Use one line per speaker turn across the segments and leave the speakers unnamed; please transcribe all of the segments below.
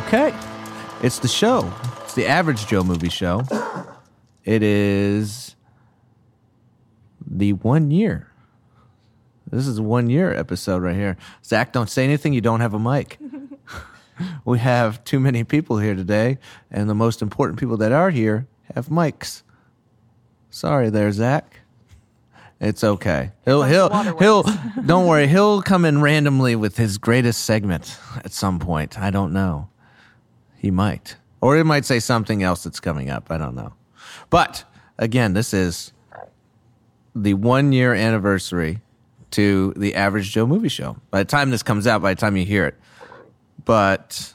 Okay. It's the show. It's the Average Joe Movie Show. It is the 1 year. This is a 1 year episode right here. Zach, don't say anything. You don't have a mic. We have too many people here today, and the most important people that are here have mics. Sorry there, Zach. It's okay. He'll don't worry. He'll come in randomly with his greatest segment at some point. I don't know. He might. Or he might say something else that's coming up. I don't know. But again, this is the 1 year anniversary to the Average Joe Movie Show. By the time this comes out, by the time you hear it. But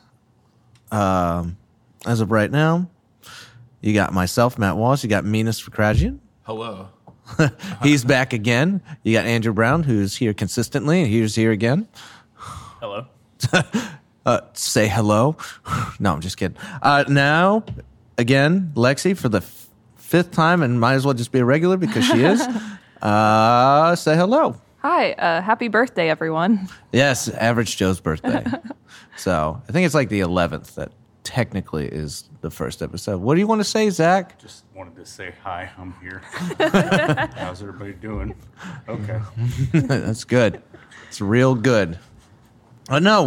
as of right now, you got myself, Matt Walsh. You got Minas Fakrajian.
Hello.
He's back again. You got Andrew Brown, who's here consistently. He's here again.
Hello.
Say hello. No, I'm just kidding. Now, again, Lexi for the fifth time, and might as well just be a regular because she is. Say hello.
Hi, happy birthday, everyone.
Yes, Average Joe's birthday. So I think it's like the 11th that technically is the first episode. What do you want to say, Zach?
Just wanted to say hi. I'm here. How's everybody doing? Okay.
That's good. It's real good. No,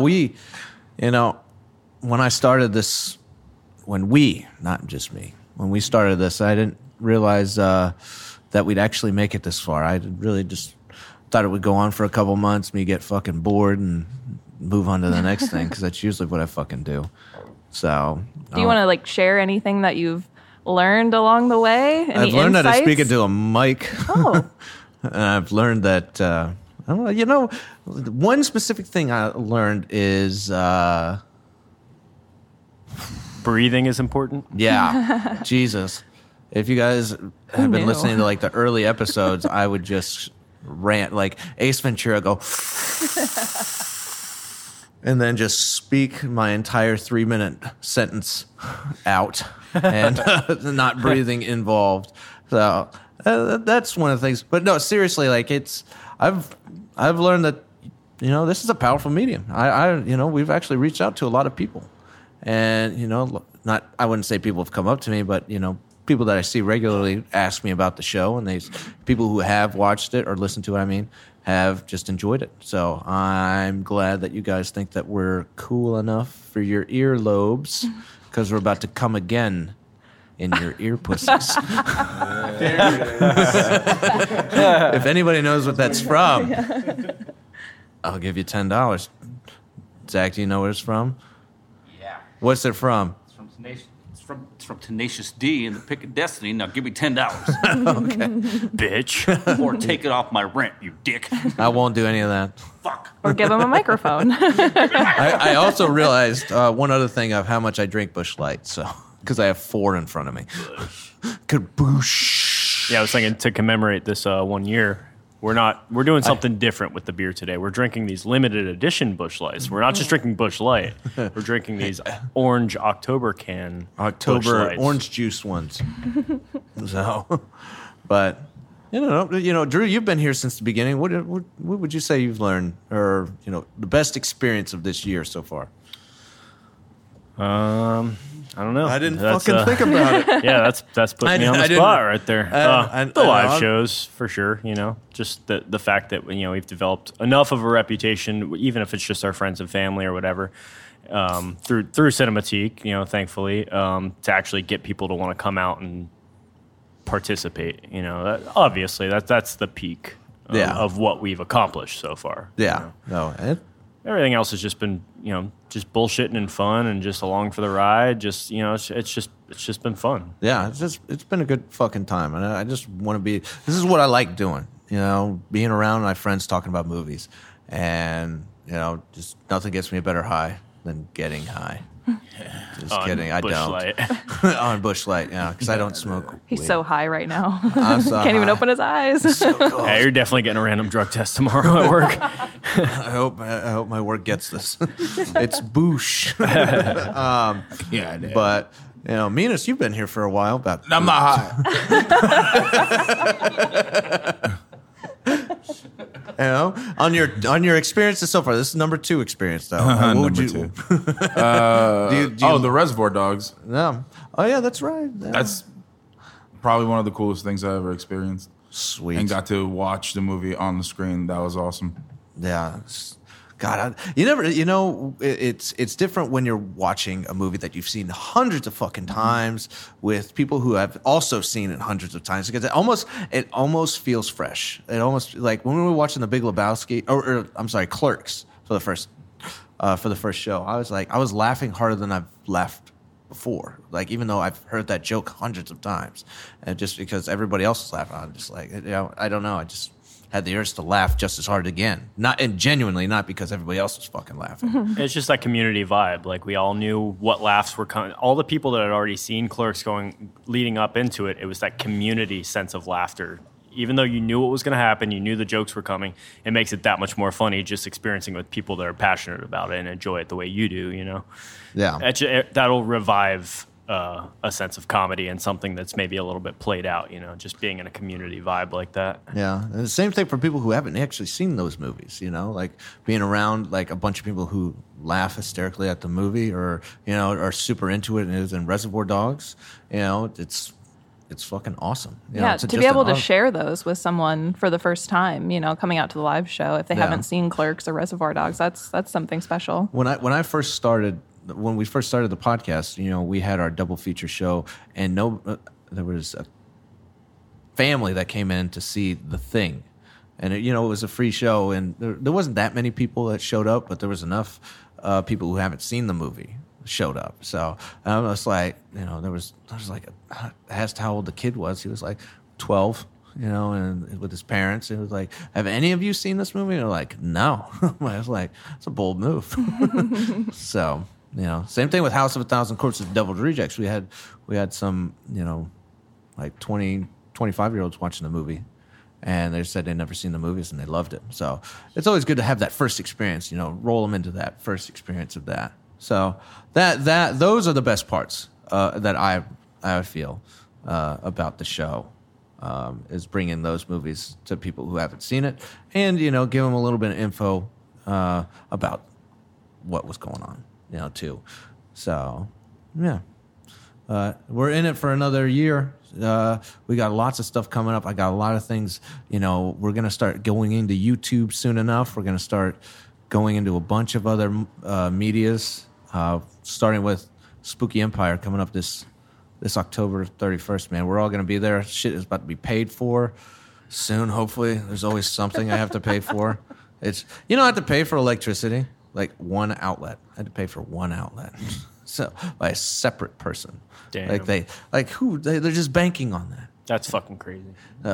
when I started this, not just me, when we started this, I didn't realize that we'd actually make it this far. I really just thought it would go on for a couple months, me get fucking bored and move on to the next thing, because that's usually what I fucking do. So,
do you want to share anything that you've learned along the way? Any
I've learned
insights?
how to speak into a mic.
Oh,
And I've learned that I don't know. One specific thing I learned is
Breathing is important.
yeah, Jesus. If you guys have been
knew?
listening to the early episodes, I would just rant like Ace Ventura, go and then just speak my entire 3-minute sentence out and not breathing involved. So that's one of the things. But no, seriously, I've learned that this is a powerful medium. We've actually reached out to a lot of people, and I wouldn't say people have come up to me, but people that I see regularly ask me about the show, and people who have watched it or listened to it, have just enjoyed it. So I'm glad that you guys think that we're cool enough for your earlobes, because we're about to come again in your ear pussies. If anybody knows what that's from, I'll give you $10. Zach, do you know what it's from?
Yeah.
What's it from?
It's from Tenacious D and the Pick of Destiny. Now give me $10.
Bitch.
Or take it off my rent, you dick.
I won't do any of that.
Fuck.
or give him a microphone.
I also realized one other thing of how much I drink Busch Light, so because I have 4 in front of me. Kaboosh.
Yeah, I was thinking to commemorate this 1 year, we're doing something different with the beer today. We're drinking these limited edition Busch Lights. We're not just drinking Busch Light. We're drinking these orange October can Busch Lights.
Orange juice ones. So, but Drew, you've been here since the beginning. What would you say you've learned, or the best experience of this year so far?
I don't know.
I didn't fucking think about it.
Yeah, that's putting me on the spot right there. The live shows, for sure. Just the fact that we've developed enough of a reputation, even if it's just our friends and family or whatever, through Cinematique, thankfully, to actually get people to want to come out and participate. Obviously, that's the peak of what we've accomplished so far.
Yeah.
Everything else has just been, just bullshitting and fun and just along for the ride. Just, it's just been fun.
Yeah, it's been a good fucking time, and I just want to be. This is what I like doing. Being around my friends talking about movies, and just nothing gets me a better high than getting high. Just kidding, I
Busch
don't.
Light.
On Busch Light, because I don't smoke.
He's
weed.
so high right now.
I'm so
Can't even
high.
open his eyes.
So cool.
Yeah, you're definitely getting a random drug test tomorrow at work.
I hope my work gets this. It's boosh.
Yeah,
But Minas, you've been here for a while.
I'm not high.
on your experiences so far, this is number 2 experience though.
Number 2. The Reservoir Dogs.
No. Oh yeah, that's right. Yeah.
That's probably one of the coolest things I ever experienced.
Sweet.
And got to watch the movie on the screen. That was awesome.
Yeah. God, it's different when you're watching a movie that you've seen hundreds of fucking times with people who have also seen it hundreds of times, because it almost feels fresh. It almost, like when we were watching The Big Lebowski, or I'm sorry, Clerks for the first show. I was laughing harder than I've laughed before. Like, even though I've heard that joke hundreds of times, and just because everybody else is laughing, I'm just like, I don't know. I just had the urge to laugh just as hard again. Genuinely, not because everybody else was fucking laughing.
It's just that community vibe. Like, we all knew what laughs were coming. All the people that had already seen Clerks leading up into it, it was that community sense of laughter. Even though you knew what was going to happen, you knew the jokes were coming, it makes it that much more funny just experiencing it with people that are passionate about it and enjoy it the way you do, you know?
Yeah.
That'll revive a sense of comedy and something that's maybe a little bit played out, you know, just being in a community vibe like that.
Yeah. And the same thing for people who haven't actually seen those movies, you know, like being around like a bunch of people who laugh hysterically at the movie, or, you know, are super into it and is in Reservoir Dogs, you know, it's fucking awesome.
To be able to share those with someone for the first time, you know, coming out to the live show, if they haven't seen Clerks or Reservoir Dogs, that's something special.
When we first started the podcast, you know, we had our double feature show, and there was a family that came in to see The Thing, and it was a free show, and there wasn't that many people that showed up, but there was enough people who haven't seen the movie showed up. So I was like, you know, there was like, I asked how old the kid was. He was like 12. You know, and with his parents, it was like, have any of you seen this movie? And they're like, no. I was like, it's a bold move. So, you know, same thing with House of a Thousand Corpses, Devil's Rejects. We had some, you know, like 20, 25-year-olds watching the movie, and they said they'd never seen the movies and they loved it. So it's always good to have that first experience, you know, roll them into that first experience of that. So those are the best parts that I feel about the show. Is bringing those movies to people who haven't seen it, and, you know, give them a little bit of info about what was going on, you know, too. So, yeah, we're in it for another year. We got lots of stuff coming up. I got a lot of things. You know, we're gonna start going into YouTube soon enough. We're gonna start going into a bunch of other medias, starting with Spooky Empire coming up this October 31st, man. We're all going to be there. Shit is about to be paid for soon, hopefully. There's always something I have to pay for. I have to pay for electricity, like one outlet. I had to pay for one outlet. So, by a separate person.
Damn.
They're just banking on that.
That's fucking crazy.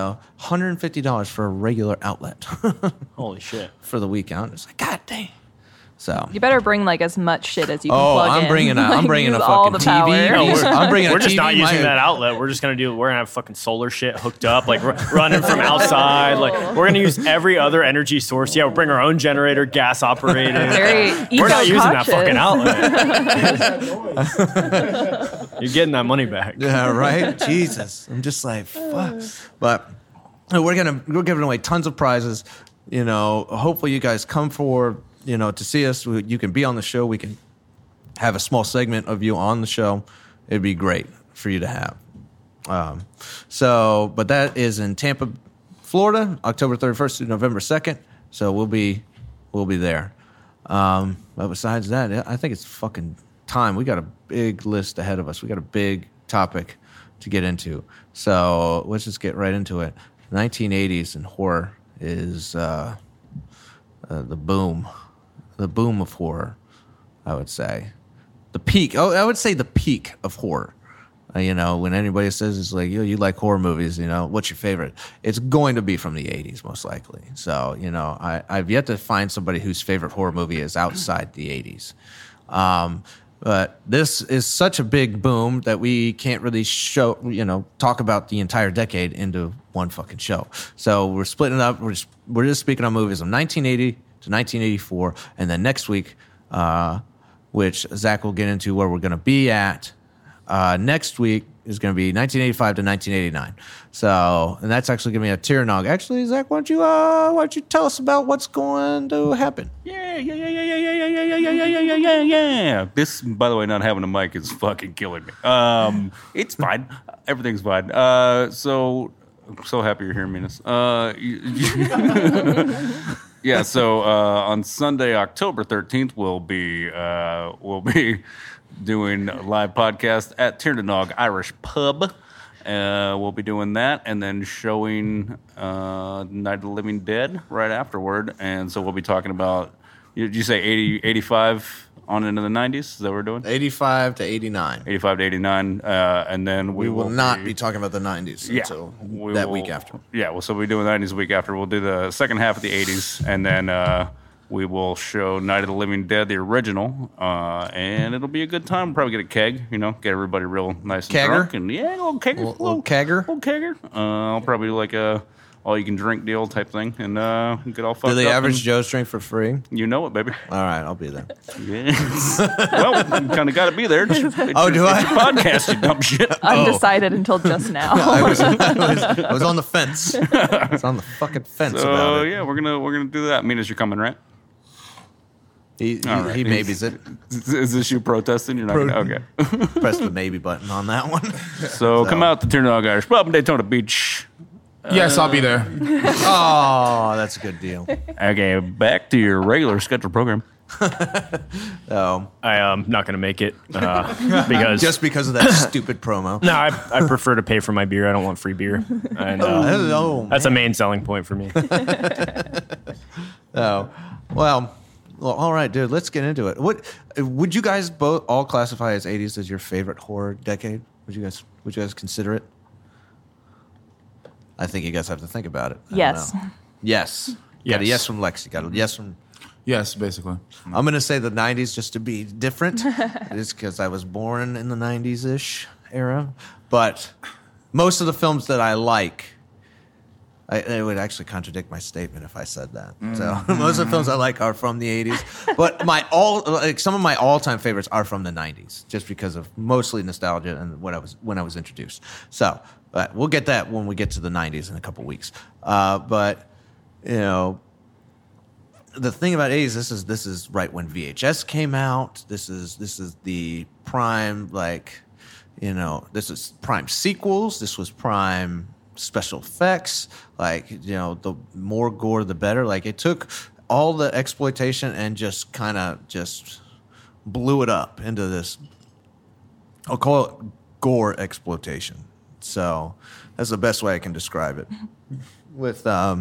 $150 for a regular outlet.
Holy shit.
For the week out. It's like, God dang. So
you better bring like as much shit as you can plug in.
I'm bringing a
all
fucking
the power.
TV.
No, we're just
TV,
not using that outlet. We're gonna have fucking solar shit hooked up, like running from outside. Like, we're gonna use every other energy source. Yeah, we'll bring our own generator, gas operated.
We're
not using that fucking outlet. You're getting that money back.
Yeah, right. Jesus, I'm just like, fuck. But we're giving away tons of prizes. You know, hopefully you guys come forward. You know, to see us, you can be on the show. We can have a small segment of you on the show. It'd be great for you to have. But that is in Tampa, Florida, October 31st through November 2nd. So we'll be there. But besides that, I think it's fucking time. We got a big list ahead of us. We got a big topic to get into. So let's just get right into it. 1980s and horror is the boom. The boom of horror, I would say. The peak. Oh, I would say the peak of horror. You know, when anybody says it's like, you like horror movies, you know, what's your favorite? It's going to be from the 80s, most likely. So, you know, I've yet to find somebody whose favorite horror movie is outside the 80s. But this is such a big boom that we can't really talk about the entire decade into one fucking show. So we're splitting it up. We're just speaking on movies from 1980 to 1984, and then next week, which Zach will get into where we're going to be at. Next week is going to be 1985 to 1989. So, and that's actually going to be a tear nog. Actually, Zach, why don't you tell us about what's going to happen?
Yeah. This, by the way, not having a mic is fucking killing me. It's fine. Everything's fine. So I'm so happy you're hearing me. Yeah, so on Sunday, October 13th, we'll be doing a live podcast at Tiernanog Irish Pub. We'll be doing that and then showing Night of the Living Dead right afterward. And so we'll be talking about, did you say 80, 85 on into the 90s? Is that what we're doing?
85 to 89.
85 to 89. And then we
will not be talking about the 90s until that week after.
Yeah, well, so we'll do the 90s week after. We'll do the second half of the 80s, and then we will show Night of the Living Dead, the original, and it'll be a good time. We'll probably get a keg, get everybody real nice and drunk. And, yeah, a little kegger.
Little kegger.
Little kegger. I'll probably do like a all-you-can-drink deal type thing, and get all fucked up.
Do the average Joe's drink for free?
You know it, baby.
All right, I'll be there.
Yes. Well, you kind of got to be there.
Do I?
It's your podcast, you dumb shit.
Undecided until just now.
I was on the fence. I was on the fucking fence about it.
Yeah, we're gonna do that. Minas, you're coming, right?
He maybes it.
Is this you protesting? You're not gonna, okay.
Press the maybe button on that one.
So come out to Tiernanog Irish Pub in Daytona Beach.
Yes, I'll be there.
Oh, that's a good deal.
Okay, back to your regular scheduled program.
I am not going to make it because
just because of that stupid promo.
No, I prefer to pay for my beer. I don't want free beer, and that's a main selling point for me.
Well, all right, dude. Let's get into it. What would you guys both all classify as 80s as your favorite horror decade? Would you guys consider it? I think you guys have to think about it.
Yes.
Yes. Got a yes from Lexi. Got a yes from...
Yes, basically.
I'm going to say the 90s just to be different. It's because I was born in the 90s-ish era. But most of the films that I like, it would actually contradict my statement if I said that. So most of the films I like are from the 80s. But some of my all-time favorites are from the 90s, just because of mostly nostalgia and when I was introduced. So... But we'll get that when we get to the 90s in a couple weeks. But, the thing about 80s, this is right when VHS came out. This is the prime, this is prime sequels. This was prime special effects. The more gore, the better. It took all the exploitation and just kind of just blew it up into this. I'll call it gore exploitation. So that's the best way I can describe it. With, but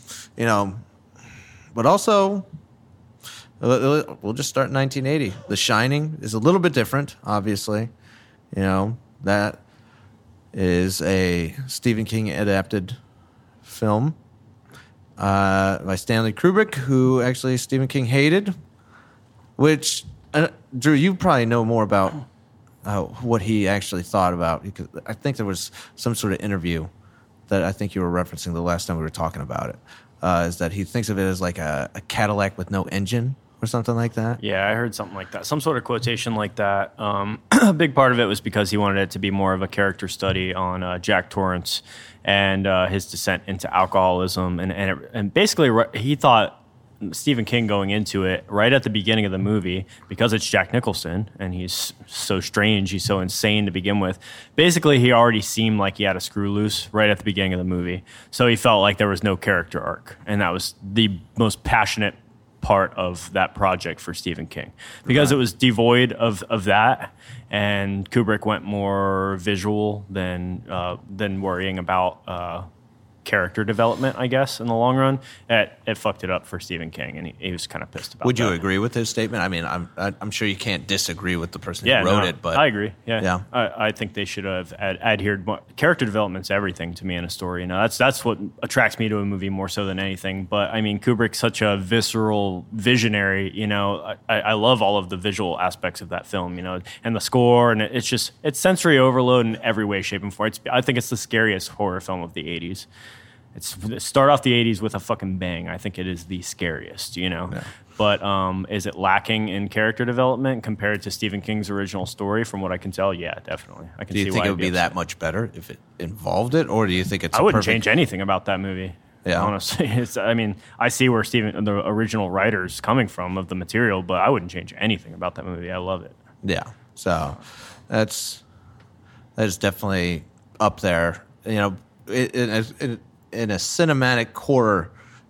also, we'll just start in 1980. The Shining is a little bit different, obviously. That is a Stephen King adapted film by Stanley Kubrick, who actually Stephen King hated, which, Drew, you probably know more about what he actually thought about, because I think there was some sort of interview that I think you were referencing the last time we were talking about it, is that he thinks of it as like a Cadillac with no engine or something like that.
Yeah, I heard something like that. Some sort of quotation like that. A big part of it was because he wanted it to be more of a character study on Jack Torrance and his descent into alcoholism. And basically he thought Stephen King going into it right at the beginning of the movie, because it's Jack Nicholson and he's so strange, he's so insane to begin with. Basically, he already seemed like he had a screw loose right at the beginning of the movie. So he felt like there was no character arc. And that was the most passionate part of that project for Stephen King, because it was devoid of that. And Kubrick went more visual than worrying about character development, I guess, in the long run. It fucked it up for Stephen King, and he was kind of pissed about it.
Would you agree with his statement? I mean, I'm sure you can't disagree with the person who wrote it, but
I agree. Yeah. I think they should have adhered more. Character development's everything to me in a story. That's what attracts me to a movie more so than anything. But I mean, Kubrick's such a visceral visionary. I love all of the visual aspects of that film. And the score, and it's sensory overload in every way, shape, and form. I think it's the scariest horror film of the 80s. Start off the 80s with a fucking bang. I think it is the scariest,
Yeah.
But is it lacking in character development compared to Stephen King's original story? From what I can tell, yeah, definitely. I can
do you
see
think
why
it would be that much better if it involved it, or do you think it's?
I wouldn't change anything about that movie. Yeah, honestly, I see where the original writer's coming from of the material, but I wouldn't change anything about that movie. I love it.
Yeah, so that is definitely up there. In a cinematic horror,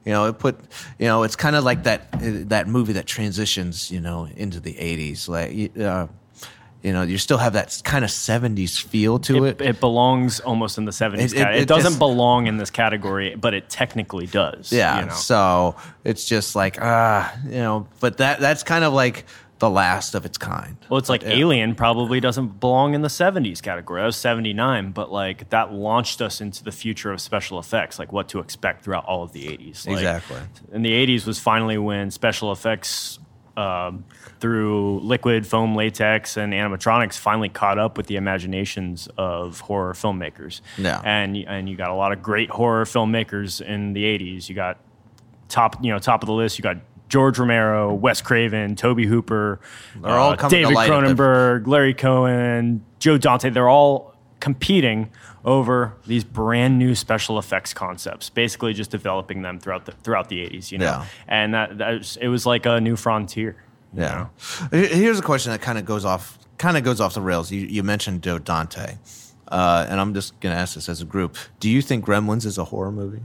it's kind of like that movie that transitions, into the 80s, like. You still have that kind of 70s feel to it.
It belongs almost in the 70s. It doesn't belong in this category, but it technically does.
Yeah. So it's just like, but that's kind of like the last of its kind.
Well, it's like Alien probably doesn't belong in the 70s category. That was 79, but like that launched us into the future of special effects, like what to expect throughout all of the 80s.
Exactly.
And the 80s was finally when special effects through liquid, foam, latex, and animatronics finally caught up with the imaginations of horror filmmakers.
Yeah.
And you got a lot of great horror filmmakers in the 80s. You got top of the list, you got George Romero, Wes Craven, Tobe Hooper, David Cronenberg, Larry Cohen, Joe Dante. They're all competing over these brand new special effects concepts, basically just developing them throughout the 80s, And it was like a new frontier.
Yeah. Here's a question that kind of goes off the rails. You mentioned Joe Dante, and I'm just going to ask this as a group. Do you think Gremlins is a horror movie?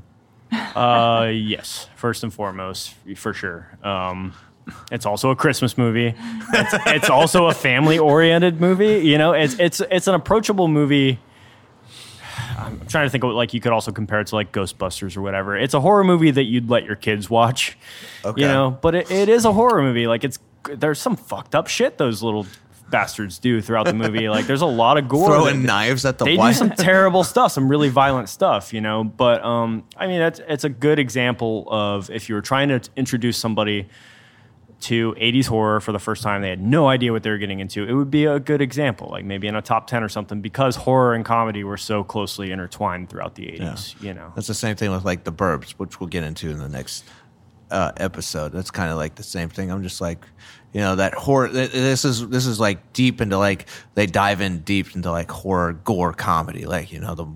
Yes, first and foremost, for sure. It's also a Christmas movie. It's also a family-oriented movie. It's an approachable movie. I'm trying to think of like you could also compare it to like Ghostbusters or whatever. It's a horror movie that you'd let your kids watch, but it is a horror movie. Like there's some fucked up shit those little bastards do throughout the movie. Like there's a lot of gore.
Throwing knives at the
They do some terrible stuff, some really violent stuff, But it's a good example of if you were trying to introduce somebody to 80s horror for the first time, they had no idea what they were getting into. It would be a good example, like maybe in a top 10 or something, because horror and comedy were so closely intertwined throughout the 80s.
That's the same thing with like The Burbs, which we'll get into in the next episode. That's kind of like the same thing. I'm just like, that horror. This is like deep into like they dive in deep into like horror gore comedy, like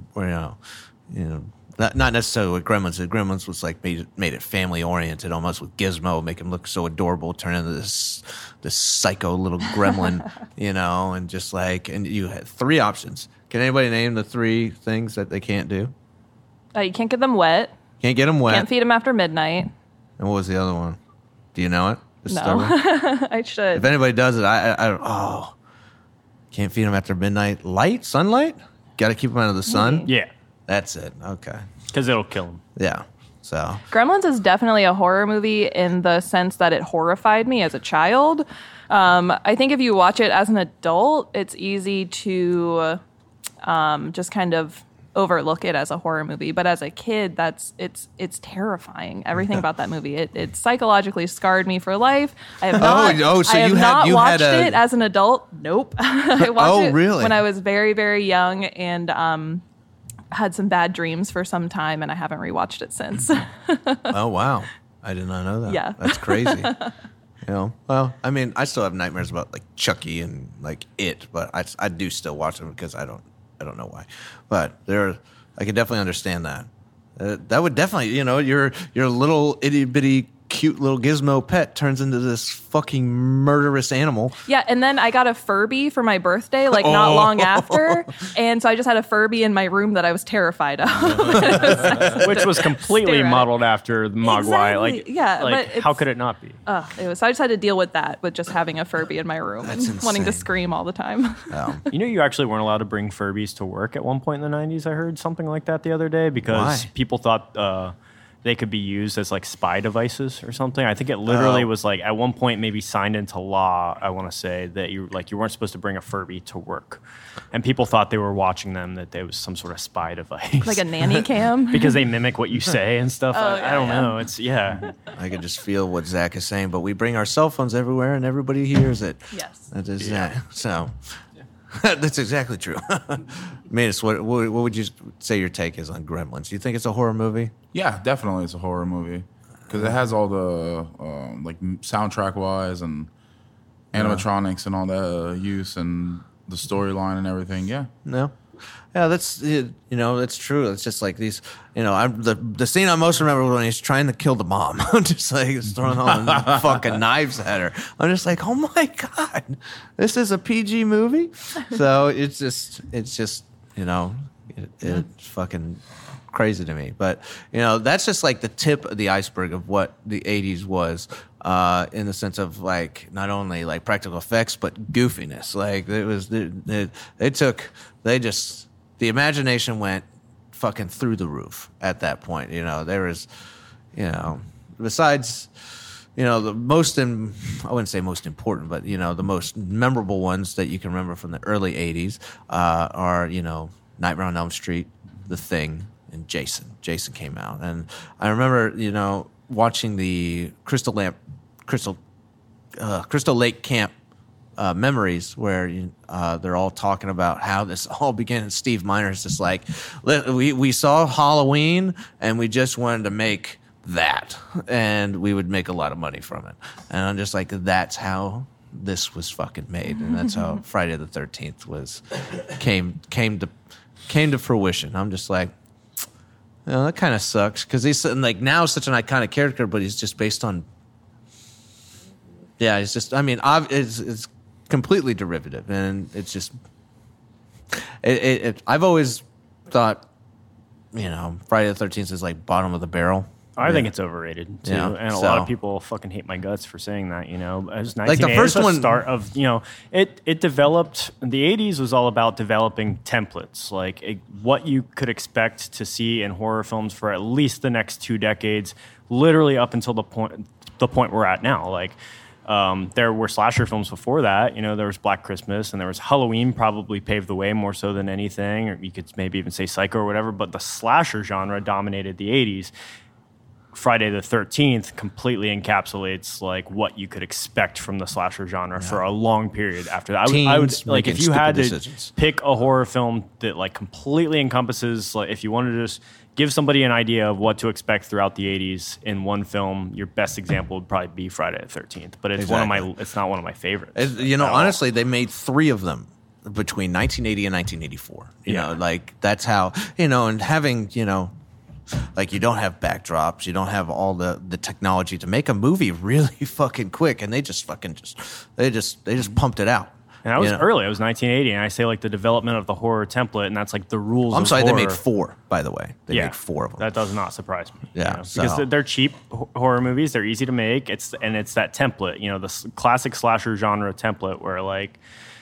Not necessarily with Gremlins. Gremlins was like made it family oriented, almost with Gizmo, make him look so adorable, turn into this psycho little gremlin, and just like, and you had 3 options. Can anybody name the 3 things that they can't do?
You can't get them wet.
Can't get them wet.
Can't feed them after midnight.
And what was the other one? Do you know it?
No, I should.
If anybody does it, I don't. Can't feed them after midnight. Sunlight. Got to keep them out of the sun.
Yeah.
That's it. Okay.
Because it'll kill them.
Yeah. So
Gremlins is definitely a horror movie in the sense that it horrified me as a child. I think if you watch it as an adult, it's easy to just kind of overlook it as a horror movie. But as a kid, it's terrifying. Everything about that movie. It psychologically scarred me for life. I have not watched it as an adult. Nope. I watched it
really?
when I was very, very young and had some bad dreams for some time, and I haven't rewatched it since.
Oh, wow. I did not know that.
Yeah.
That's crazy. Well, I mean, I still have nightmares about like Chucky and like It, but I do still watch them because I don't know why. But I can definitely understand that. That would definitely, your little itty bitty cute little gizmo pet turns into this fucking murderous animal.
Yeah, and then I got a Furby for my birthday, like not long after. And so I just had a Furby in my room that I was terrified of.
Which was completely modeled after the Mogwai.
Exactly.
Like how could it not be?
So I just had to deal with that, with just having a Furby in my room and wanting to scream all the time.
Oh.
You actually weren't allowed to bring Furbies to work at one point in the 90s. I heard something like that the other day because people thought they could be used as like spy devices or something. I think it literally was like at one point maybe signed into law, I want to say, that you weren't supposed to bring a Furby to work. And people thought they were watching them, that there was some sort of spy device.
Like a nanny cam?
Because they mimic what you say and stuff. I don't know. It's,
I could just feel what Zach is saying, but we bring our cell phones everywhere and everybody hears it.
Yes.
That is that. So that's exactly true. Manus, what would you say your take is on Gremlins? Do you think it's a horror movie?
Yeah, definitely it's a horror movie. because it has all the like soundtrack wise and animatronics and all that use and the storyline and everything. Yeah.
No. Yeah, that's that's true. It's just like these, the scene I most remember was when he's trying to kill the mom. Just like he's throwing all the fucking knives at her. I'm just like, oh my god, this is a PG movie. So it's just it's fucking crazy to me. But that's just like the tip of the iceberg of what the '80s was. In the sense of like not only like practical effects but goofiness. Like it was, the imagination went fucking through the roof at that point. There was, besides, the most, I wouldn't say most important, but the most memorable ones that you can remember from the early '80s are Nightmare on Elm Street, The Thing, and Jason. Jason came out, and I remember watching the Crystal Lake Camp memories where they're all talking about how this all began. And Steve Miner's just like, we saw Halloween and we just wanted to make that, and we would make a lot of money from it. And I'm just like, that's how this was fucking made, and that's how Friday the 13th came to fruition. I'm just like, that kind of sucks because he's like now such an iconic character, but he's just based on. Yeah, it's just. I mean, it's completely derivative, and it's just. I've always thought, Friday the 13th is like bottom of the barrel.
I think it's overrated too, and a lot of people fucking hate my guts for saying that. It was
like the first one.
Start of it developed. The '80s was all about developing templates, like what you could expect to see in horror films for at least the next 2 decades, literally up until the point we're at now. Like. There were slasher films before that. There was Black Christmas and there was Halloween probably paved the way more so than anything, or you could maybe even say Psycho or whatever, but the slasher genre dominated the 80s. Friday the 13th completely encapsulates like what you could expect from the slasher genre for a long period after that. I would like if you had to pick a horror film that like completely encompasses, like if you wanted to just give somebody an idea of what to expect throughout the 80s in one film, your best example would probably be Friday the 13th. But it's it's not one of my favorites.
Honestly, they made 3 of them between 1980 and 1984. Like that's how, and having, like you don't have backdrops, you don't have all the technology to make a movie really fucking quick, and they just pumped it out.
And I was early. I was 1980, and I say like the development of the horror template, and that's like the rules.
I'm sorry,
horror.
They made 4, by the way. They made 4 of them.
That does not surprise me.
Yeah,
because they're cheap horror movies. They're easy to make. It's that template. The classic slasher genre template where like.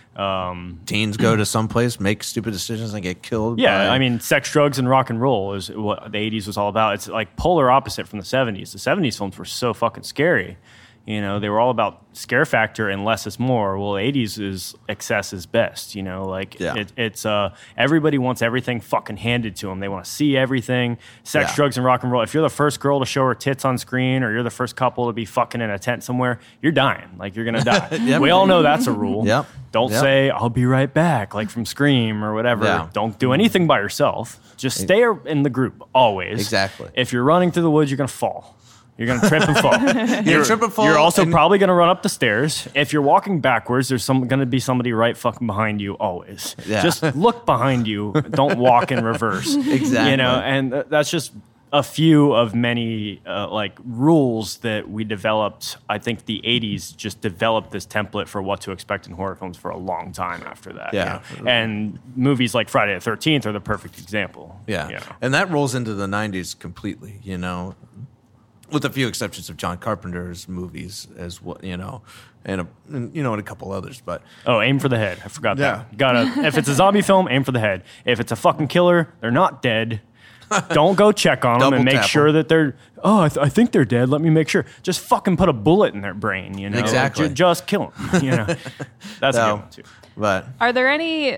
Teens go to some place, make stupid decisions, and get killed.
Yeah, I mean, sex, drugs, and rock and roll is what the 80s was all about. It's like polar opposite from the 70s. The 70s films were so fucking scary. They were all about scare factor and less is more. Well, 80s is excess is best. It's everybody wants everything fucking handed to them. They want to see everything. Sex, drugs, and rock and roll. If you're the first girl to show her tits on screen, or you're the first couple to be fucking in a tent somewhere, you're dying. Like you're gonna die. We all know that's a rule.
Yep.
Don't say I'll be right back, like from Scream or whatever.
Yeah.
Don't do anything by yourself. Just stay in the group always.
Exactly.
If you're running through the woods, you're gonna fall. You're going to trip and fall.
You're
also probably going to run up the stairs. If you're walking backwards, there's going to be somebody right fucking behind you always.
Yeah.
Just look behind you. Don't walk in reverse.
Exactly.
And that's just a few of many rules that we developed. I think the 80s just developed this template for what to expect in horror films for a long time after that.
Yeah.
And movies like Friday the 13th are the perfect example.
Yeah. And that rolls into the 90s completely, with a few exceptions of John Carpenter's movies as well, and a couple others, but
aim for the head. I forgot that. If it's a zombie film, aim for the head. If it's a fucking killer, they're not dead. Don't go check on them and make sure that they're. I think they're dead. Let me make sure. Just fucking put a bullet in their brain.
Exactly.
Just kill them. That's a good one too.
But
are there any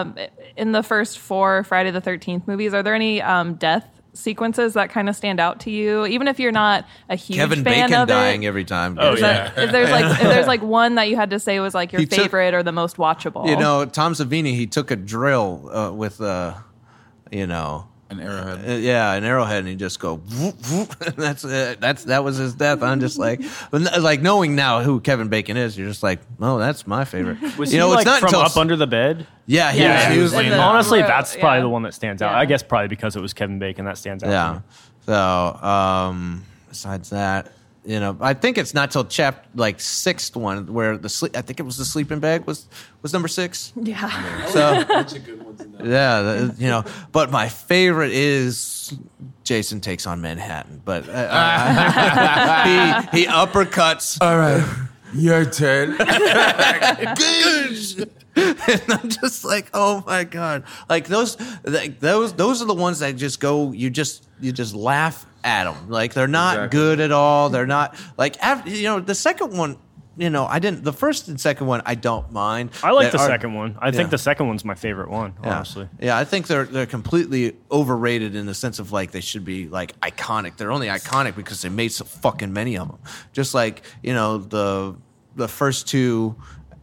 in the first 4 Friday the 13th movies? Are there any death sequences that kind of stand out to you, even if you're not a huge
Kevin
fan
Bacon
of it?
dying every time.
Oh yeah.
If there's like one that you had to say was like your favorite or the most watchable.
Tom Savini, he took a drill with
An arrowhead.
An arrowhead, and he just go. Whoop, whoop, and that was his death. I'm just like knowing now who Kevin Bacon is, you're just like, oh, that's my favorite.
Was he it's not from Up Under the Bed?
Yeah, he was
honestly, that's probably the one that stands out. I guess probably because it was Kevin Bacon that stands out.
Yeah. So besides that, I think it's not till sixth one where I think it was the sleeping bag was number 6.
Yeah.
So a bunch of good ones in that. Yeah, but my favorite is Jason Takes on Manhattan. But he uppercuts.
All right, your turn.
And I'm just like, oh my god! Like those are the ones that just go. You just laugh at them. Like they're not good at all. They're not like the second one. I didn't. The first and second one, I don't mind.
I like the second one. I think the second one's my favorite one. Honestly,
yeah. I think they're completely overrated in the sense of like they should be like iconic. They're only iconic because they made so fucking many of them. Just like the first two.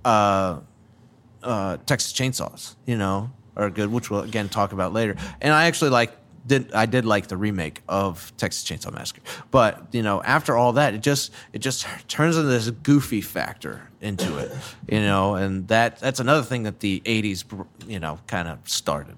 Texas Chainsaws, are good, which we'll again talk about later. And I actually did like the remake of Texas Chainsaw Massacre, but after all that, it just turns into this goofy factor into it, and that's another thing that the '80s, kind of started,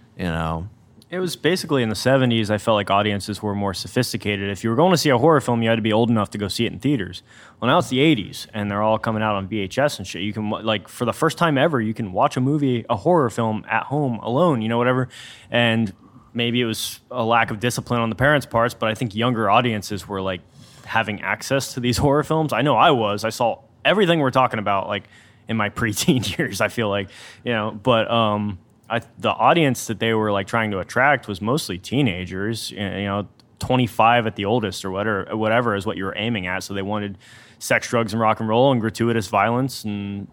It was basically in the 70s, I felt like audiences were more sophisticated. If you were going to see a horror film, you had to be old enough to go see it in theaters. Well, now it's the 80s, and they're all coming out on VHS and shit. You can, for the first time ever, you can watch a horror film at home alone, whatever. And maybe it was a lack of discipline on the parents' parts, but I think younger audiences were, having access to these horror films. I know I was. I saw everything we're talking about, in my preteen years, I feel like, but... the audience that they were trying to attract was mostly teenagers, 25 at the oldest or whatever is what you were aiming at. So they wanted sex, drugs, and rock and roll and gratuitous violence, and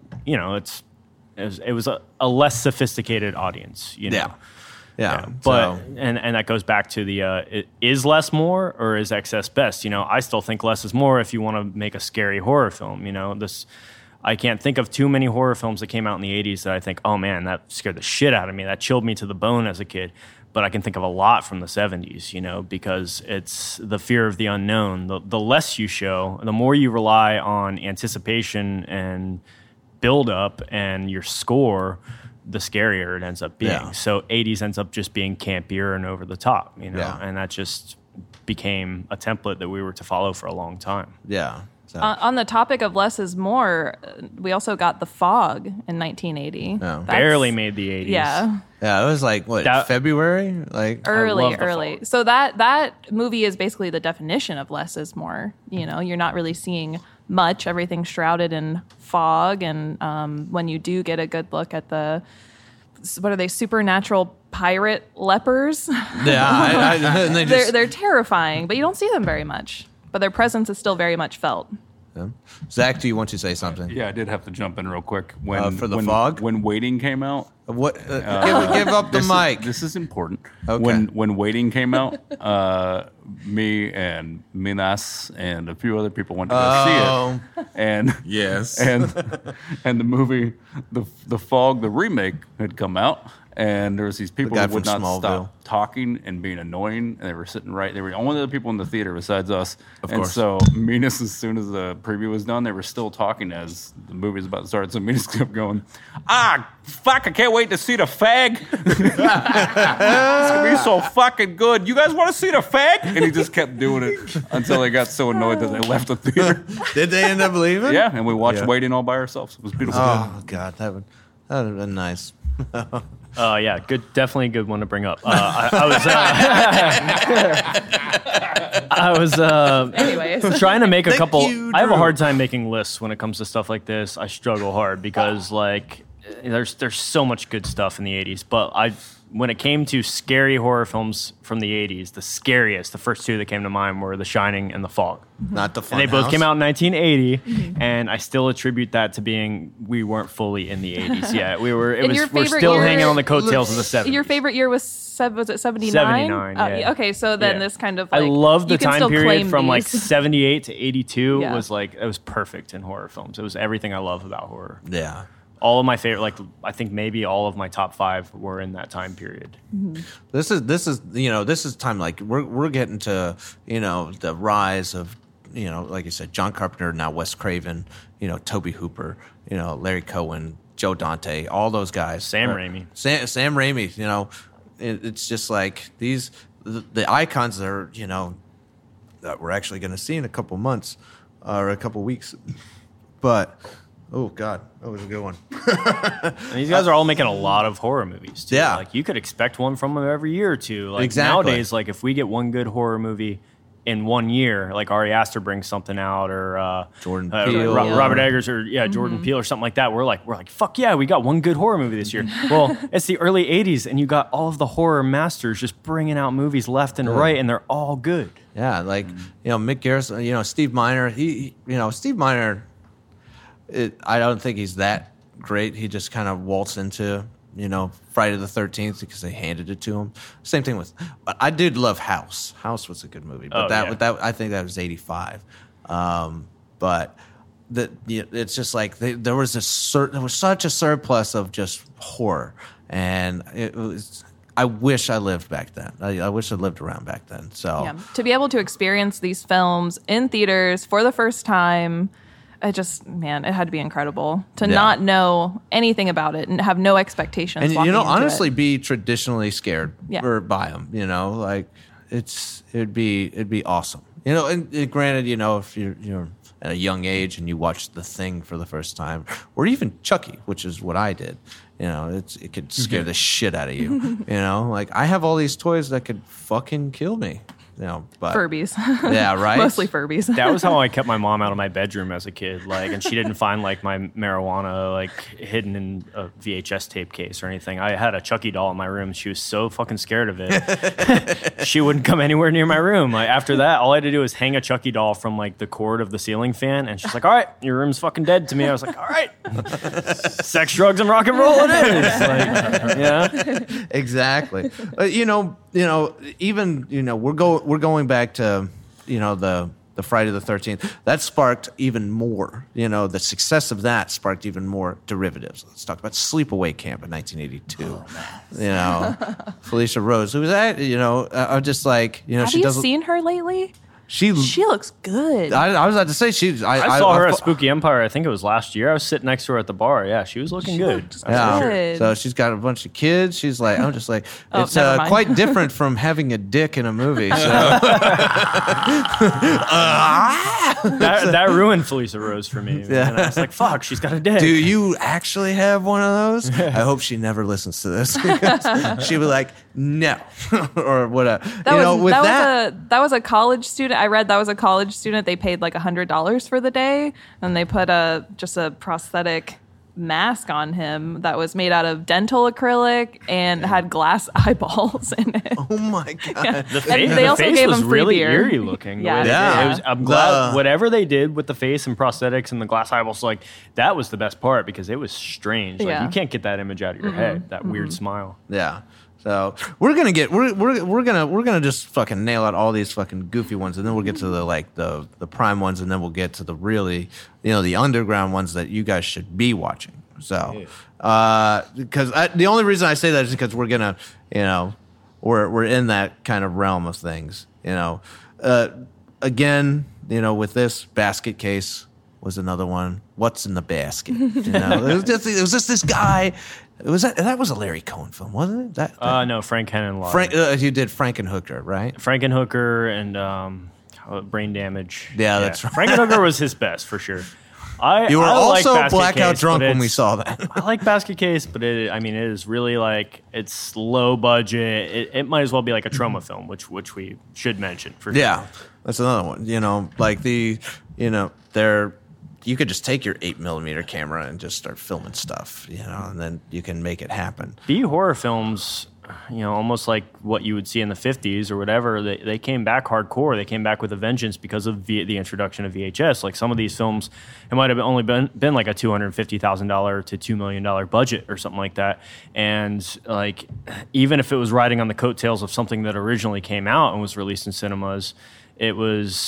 it was a less sophisticated audience.
Yeah.
But and that goes back to the is less more or is excess best? I still think less is more if you want to make a scary horror film. I can't think of too many horror films that came out in the 80s that I think, oh man, that scared the shit out of me. That chilled me to the bone as a kid. But I can think of a lot from the 70s, because it's the fear of the unknown. The less you show, the more you rely on anticipation and build up and your score, the scarier it ends up being. Yeah. So 80s ends up just being campier and over the top, and that just became a template that we were to follow for a long time.
Yeah. So.
On the topic of less is more, we also got The Fog in 1980.
No. Barely made the 80s.
Yeah.
Yeah, it was February?
Early. So that movie is basically the definition of less is more. You're not really seeing much. Everything's shrouded in fog. And when you do get a good look at what are they, supernatural pirate lepers?
Yeah.
They're terrifying, but you don't see them very much. But their presence is still very much felt.
Yeah. Zach, do you want to say something?
Yeah, I did have to jump in real quick.
For the fog?
When Waiting came out.
What? Give up the mic.
This is important.
Okay.
When Waiting came out, me and Minas and a few other people went to go see it. And
yes.
And the movie, The Fog, the remake, had come out. And there was these people who would not stop talking and being annoying, and they were sitting right. They were the only other people in the theater besides us. Of course. So Minas, as soon as the preview was done, they were still talking as the movie was about to start. So Minas kept going, fuck! I can't wait to see the fag. It's gonna be so fucking good. You guys want to see the fag? And he just kept doing it until they got so annoyed that they left the theater.
Did they end up leaving?
Yeah, and we watched Waiting all by ourselves. It was beautiful.
Oh God, that would have been nice.
Yeah, definitely a good one to bring up. I was
anyways
trying to make a couple. I have a hard time making lists when it comes to stuff like this. I struggle hard because there's so much good stuff in the 80s, but when it came to scary horror films from the 80s, the first two that came to mind were The Shining and The Fog.
Not The Funhouse.
And they both came out in 1980, and I still attribute that to being we weren't fully in the 80s yet. We're still hanging on the coattails of the 70s.
Your favorite year was it 79?
79, yeah.
Okay, so then this kind of
I love the time period from 78 to 82 was it was perfect in horror films. It was everything I love about horror.
Yeah.
all of my favorite, like I think maybe all of my top 5 were in that time period.
Mm-hmm.
This is time, like we're getting to, the rise of, like you said, John Carpenter, now Wes Craven, Tobe Hooper, Larry Cohen, Joe Dante, all those guys.
Sam Raimi.
Sam Raimi, it's just like the icons that are, that we're actually going to see in a couple months or a couple weeks. But, oh, God, that was a good one.
And these guys are all making a lot of horror movies, too.
Yeah.
Like, you could expect one from them every year or two. Like,
exactly.
Nowadays, like, if we get one good horror movie in 1 year, like Ari Aster brings something out, or
Jordan Peele,
Robert Eggers, or Jordan Peele, or something like that. We're like, fuck yeah, we got one good horror movie this year. Well, it's the early '80s, and you got all of the horror masters just bringing out movies left and right, and they're all good.
Yeah, like Mick Garrison, Steve Miner. Steve Miner. I don't think he's that great. He just kind of waltzed into Friday the 13th because they handed it to him. Same thing with, but I did love House. House was a good movie, but that I think that was 85. But it's just like there was such a surplus of just horror, and it was. I wish I lived back then. I wish I lived around back then. So
to be able to experience these films in theaters for the first time. It had to be incredible to not know anything about it and have no expectations.
And
walking into
honestly,
it.
be traditionally scared or by them. Like it'd be awesome. And granted, if you're at a young age and you watch The Thing for the first time, or even Chucky, which is what I did. It could scare the shit out of you. Like I have all these toys that could fucking kill me. But
Furbies.
Yeah, right.
Mostly Furbies.
That was how I kept my mom out of my bedroom as a kid. And she didn't find my marijuana hidden in a VHS tape case or anything. I had a Chucky doll in my room. She was so fucking scared of it. She wouldn't come anywhere near my room. After that, all I had to do was hang a Chucky doll from the cord of the ceiling fan, and she's like, "All right, your room's fucking dead to me." I was like, "All right, sex, drugs, and rock and roll it is."
Exactly. Even we're going back to the Friday the 13th. That sparked even more. The success of that sparked even more derivatives. Let's talk about Sleepaway Camp in 1982. Felicia Rose, who was that? I'm just like
Have
she
you
doesn't.
seen her lately?
She
looks good.
I was about to say
I saw her at Spooky Empire. I think it was last year. I was sitting next to her at the bar. Yeah, she was looking good.
Yeah. So she's got a bunch of kids. She's like, I'm just like, it's quite different from having a dick in a movie. So.
That ruined Felicia Rose for me. Yeah. And I was like, fuck, she's got a dick.
Do you actually have one of those? I hope she never listens to this. She'd be like, no, or whatever.
That was a college student. I read that was a college student. They paid $100 for the day, and they put just a prosthetic mask on him that was made out of dental acrylic and had glass eyeballs in it.
Oh my god!
Yeah.
The face was really eerie looking.
Yeah.
I'm glad whatever they did with the face and prosthetics and the glass eyeballs, that was the best part because it was strange. You can't get that image out of your head. That weird smile.
Yeah. So we're gonna just fucking nail out all these fucking goofy ones, and then we'll get to the prime ones, and then we'll get to the really the underground ones that you guys should be watching. So because the only reason I say that is because we're gonna we're in that kind of realm of things. Again, with this Basket Case was another one. What's in the basket? It was just this guy. That was a Larry Cohen film, wasn't it?
No, Frank Henenlotter.
You did Frankenhooker, right?
Frankenhooker and Brain Damage.
Yeah, that's right.
Frankenhooker was his best for sure.
You were also
like
blackout drunk when we saw that.
I like Basket Case, but it is really it's low budget. It might as well be like a trauma film, which we should mention for sure.
Yeah, that's another one. You could just take your 8mm camera and just start filming stuff, and then you can make it happen.
B horror films, almost like what you would see in the 50s or whatever, they came back hardcore. They came back with a vengeance because of the introduction of VHS. Like some of these films, it might have only been like a $250,000 to $2 million budget or something like that. And even if it was riding on the coattails of something that originally came out and was released in cinemas, it was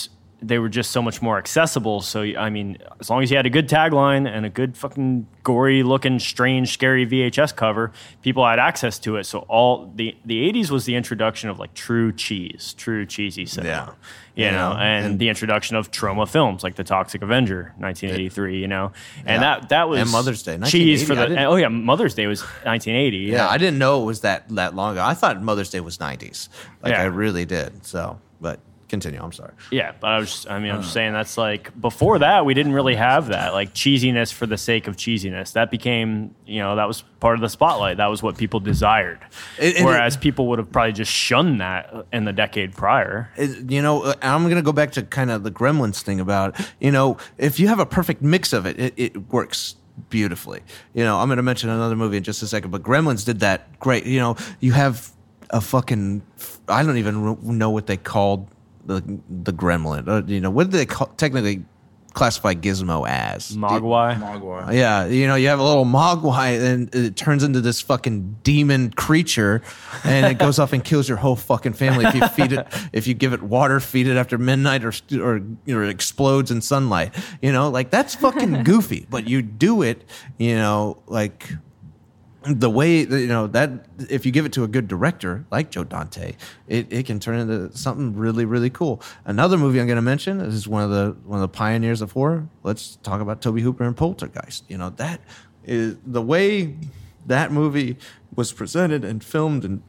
they were just so much more accessible. So, I mean, as long as you had a good tagline and a good fucking gory looking, strange, scary VHS cover, people had access to it. So all the 80s was the introduction of like true cheesy cinema. You know, and the introduction of Troma films like The Toxic Avenger, 1983, you know. And that was...
And Mother's Day,
cheese for the... Oh, yeah, Mother's Day was 1980.
Yeah, I didn't know it was that long ago. I thought Mother's Day was 90s. I really did. So, but... Continue. I'm sorry.
Yeah, but I'm just saying that's like before that we didn't really have that like cheesiness for the sake of cheesiness. That became that was part of the spotlight. That was what people desired. Whereas people would have probably just shunned that in the decade prior.
I'm going to go back to kind of the Gremlins thing about if you have a perfect mix of it, it works beautifully. I'm going to mention another movie in just a second, but Gremlins did that great. You have a fucking I don't even know what they called the gremlin. What do they technically classify Gizmo as?
Mogwai.
Yeah, you have a little Mogwai, and it turns into this fucking demon creature, and it goes off and kills your whole fucking family if you feed it. If you give it water, feed it after midnight, or it explodes in sunlight. That's fucking goofy. But you do it, like. The way that if you give it to a good director like Joe Dante, it can turn into something really, really cool. Another movie I'm going to mention is one of the pioneers of horror. Let's talk about Tobe Hooper and Poltergeist. That is the way that movie was presented and filmed and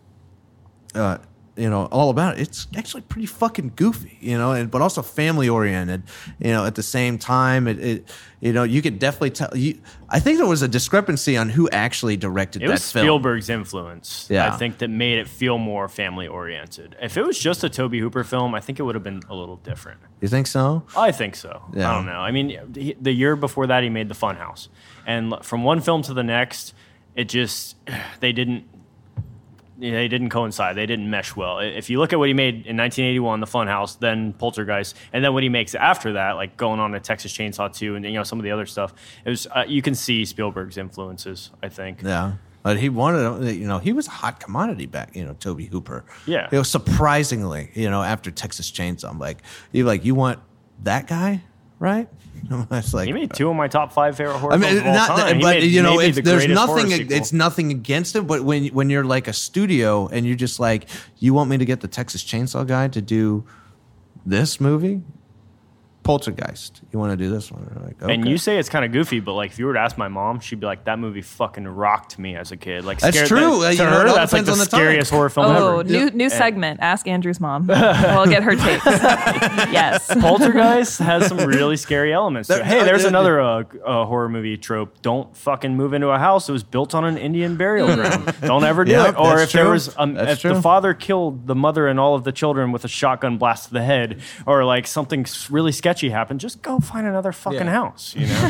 all about it. It's actually pretty fucking goofy, but also family oriented, at the same time. You could definitely tell. I think there was a discrepancy on who actually directed that film. It was
Spielberg's influence, I think, that made it feel more family oriented. If it was just a Tobe Hooper film, I think it would have been a little different.
You think so?
I think so. Yeah. I don't know. I mean, the year before that, he made The Funhouse. And from one film to the next, they didn't coincide. They didn't mesh well. If you look at what he made in 1981, The Funhouse, then Poltergeist, and then what he makes after that, like going on to Texas Chainsaw 2 and some of the other stuff, it was you can see Spielberg's influences, I think.
Yeah. But he wanted, he was a hot commodity back, Tobe Hooper.
Yeah.
Surprisingly, after Texas Chainsaw, I'm like, you want that guy, right? It's like,
he made two of my top 5 favorite horror films of all time.
But there's nothing. It's nothing against it. But when you're like a studio and you're just like, you want me to get the Texas Chainsaw guy to do this movie, Poltergeist. You want to do this one? Like, okay.
And you say it's kind of goofy, but like if you were to ask my mom, she'd be like, "That movie fucking rocked me as a kid." Like
that's true.
To her, that's like the scariest horror film ever.
New segment. Ask Andrew's mom. We'll get her takes. Yes.
Poltergeist has some really scary elements. Hey, there's another horror movie trope. Don't fucking move into a house that was built on an Indian burial ground. Don't ever do it. Or if there was, if the father killed the mother and all of the children with a shotgun blast to the head, or like something really sketchy happened, just go find another fucking house.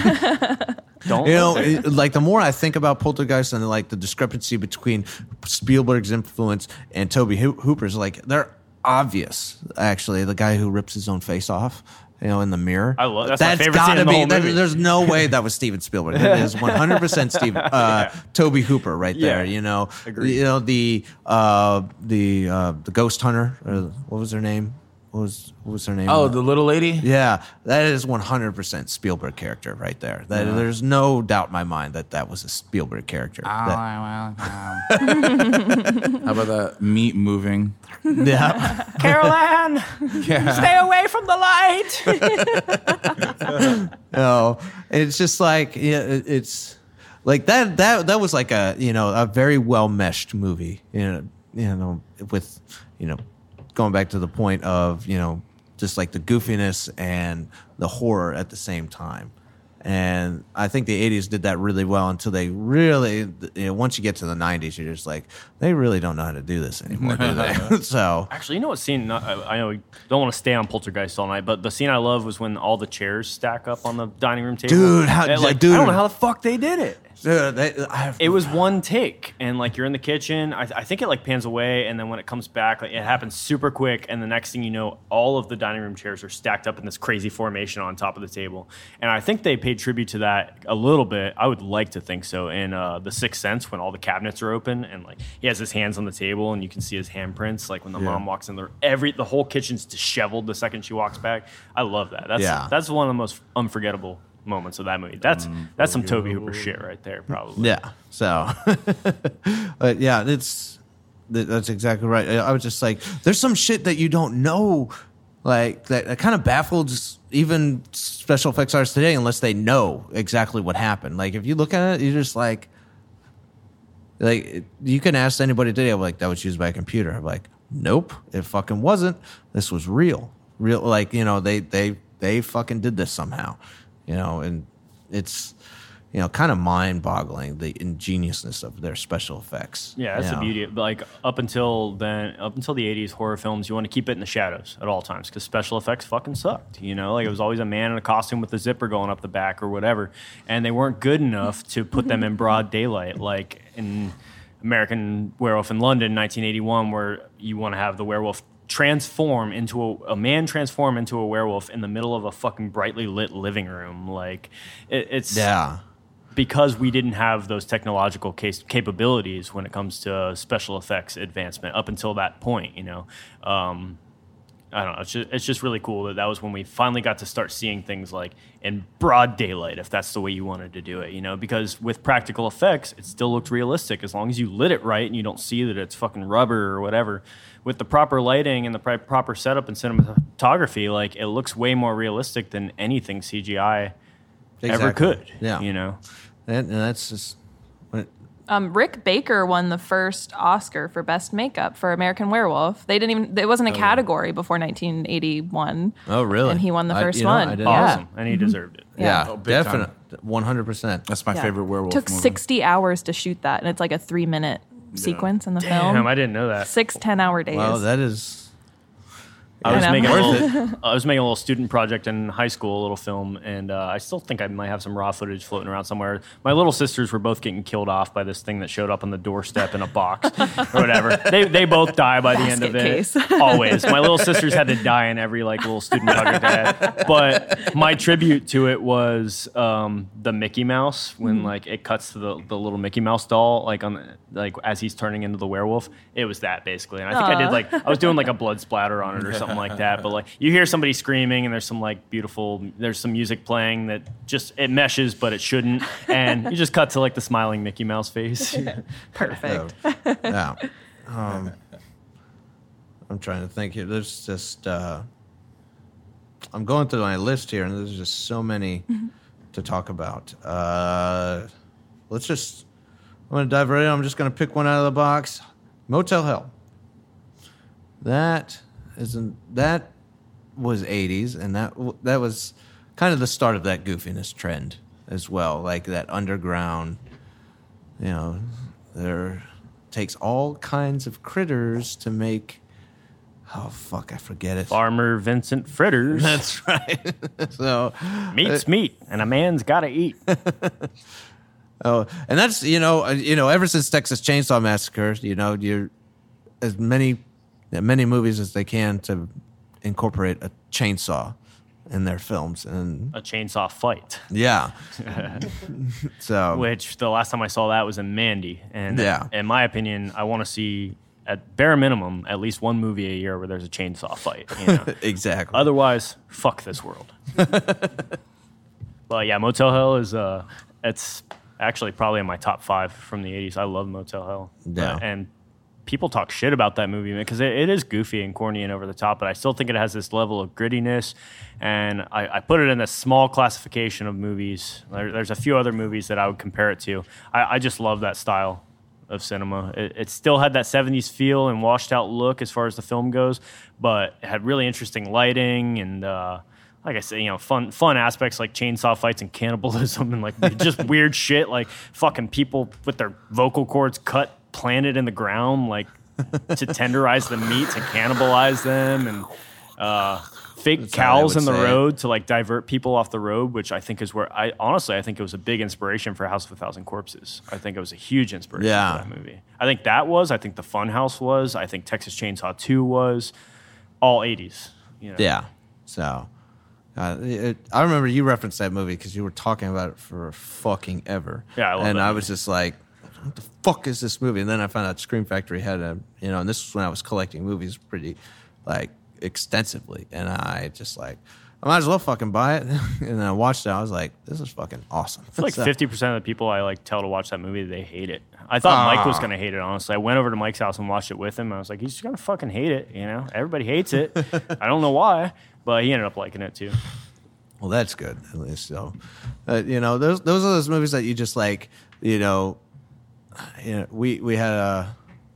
Don't.
Like the more I think about Poltergeist and like the discrepancy between Spielberg's influence and Tobe Hooper's, like they're obvious. Actually, the guy who rips his own face off, in the mirror.
I love that's my favorite scene in the whole movie.
There's no way that was Steven Spielberg. It is 100% Tobe Hooper right there.
Agreed.
The ghost hunter. What was her name? What was her name?
Oh, the little lady?
Yeah, that is 100% Spielberg character right there. There's no doubt in my mind that was a Spielberg character.
How about that meat moving?
Yeah.
Carol Ann, stay away from the light.
No, it's just like it's like that was like a very well meshed movie. With going back to the point of, just like the goofiness and the horror at the same time. And I think the 80s did that really well until they really, once you get to the 90s, you're just like, they really don't know how to do this anymore, do they? So
actually, what scene, I know we don't want to stay on Poltergeist all night, but the scene I love was when all the chairs stack up on the dining room table.
Dude,
I don't know how the fuck they did it. It was one take, and like you're in the kitchen. I think it like pans away, and then when it comes back, like, it happens super quick. And the next thing you know, all of the dining room chairs are stacked up in this crazy formation on top of the table. And I think they paid tribute to that a little bit. I would like to think so. In The Sixth Sense, when all the cabinets are open, and like he has his hands on the table, and you can see his handprints. Like when the mom walks in, the whole kitchen's disheveled the second she walks back. I love that. That's one of the most unforgettable moments of that movie. That's some Tobe Hooper shit right there, probably.
Yeah. So, but yeah, that's exactly right. I was just like, there's some shit that you don't know, like that kind of baffles even special effects artists today unless they know exactly what happened. Like if you look at it, you're just like you can ask anybody today, like that was used by a computer. I'm like, nope, it fucking wasn't. This was real. Like they fucking did this somehow. And it's, kind of mind-boggling, the ingeniousness of their special effects.
Yeah, that's the beauty. Like, up until the 80s horror films, you want to keep it in the shadows at all times because special effects fucking sucked, Like, it was always a man in a costume with a zipper going up the back or whatever, and they weren't good enough to put them in broad daylight, like in American Werewolf in London, 1981, where you want to have the werewolf transform into a werewolf in the middle of a fucking brightly lit living room. Like it's because we didn't have those technological capabilities when it comes to special effects advancement up until that point. I don't know. It's just really cool that was when we finally got to start seeing things like in broad daylight, if that's the way you wanted to do it, because with practical effects, it still looked realistic as long as you lit it right and you don't see that it's fucking rubber or whatever. With the proper lighting and the proper setup and cinematography, like it looks way more realistic than anything CGI ever could. Yeah,
and that's just.
Rick Baker won the first Oscar for Best Makeup for American Werewolf. It wasn't a category before 1981.
Oh, really?
And he won the first one.
Awesome. And he deserved it.
Yeah, definitely. 100%.
That's my favorite werewolf
movie. It took 60 hours to shoot that, and it's like a 3-minute sequence in the film.
Damn, I didn't know that.
6 10-hour days.
Well, that is...
I was making a little student project in high school, a little film, and I still think I might have some raw footage floating around somewhere. My little sisters were both getting killed off by this thing that showed up on the doorstep in a box or whatever. They both die by the end of it. Case. Always. My little sisters had to die in every little student project I had. But my tribute to it was the Mickey Mouse when it cuts to the little Mickey Mouse doll as he's turning into the werewolf. It was that basically, and I think I was doing a blood splatter on it or something like that, but you hear somebody screaming and there's some there's some music playing that just it meshes but it shouldn't, and you just cut to the smiling Mickey Mouse face.
Perfect.
Yeah. I'm trying to think here. There's just I'm going through my list here and there's just so many to talk about. I'm going to dive right in. I'm just going to pick one out of the box. Motel Hell. That was 80s, and that was kind of the start of that goofiness trend as well, like that underground, there takes all kinds of critters to make, I forget it.
Farmer Vincent Fritters.
That's right. So
meat's meat, and a man's got to eat.
Oh, and that's, ever since Texas Chainsaw Massacre, you're as many movies as they can to incorporate a chainsaw in their films and
a chainsaw fight.
Yeah. So,
which the last time I saw that was in Mandy, and in my opinion, I want to see at bare minimum at least one movie a year where there's a chainsaw fight.
Exactly.
Otherwise, fuck this world. But yeah, Motel Hell is it's actually probably in my top 5 from the 80s. I love Motel Hell.
Yeah.
And people talk shit about that movie because it is goofy and corny and over the top, but I still think it has this level of grittiness. And I put it in a small classification of movies. There's a few other movies that I would compare it to. I just love that style of cinema. It still had that 70s feel and washed out look as far as the film goes, but it had really interesting lighting and like I said, fun aspects like chainsaw fights and cannibalism and just weird shit like fucking people with their vocal cords planted in the ground to tenderize the meat to cannibalize them, and fake cows in the road to like divert people off the road, which I think is where I think it was a big inspiration for House of a Thousand Corpses. I think it was a huge inspiration for that movie. I think the Funhouse was, I think Texas Chainsaw 2 was, all 80s. You know?
Yeah. So I remember you referenced that movie because you were talking about it for fucking ever.
Yeah, I love
and
that
I
movie.
was just like, what the fuck is this movie? And then I found out Scream Factory had and this was when I was collecting movies pretty, like, extensively. And I just like, I might as well fucking buy it. And then I watched it. I was like, this is fucking awesome.
I feel like 50% of the people I like tell to watch that movie, they hate it. I thought Mike was going to hate it, honestly. I went over to Mike's house and watched it with him. I was like, he's going to fucking hate it, you know? Everybody hates it. I don't know why, but he ended up liking it too.
Well, that's good, at least. So, those are those movies that you just like, we had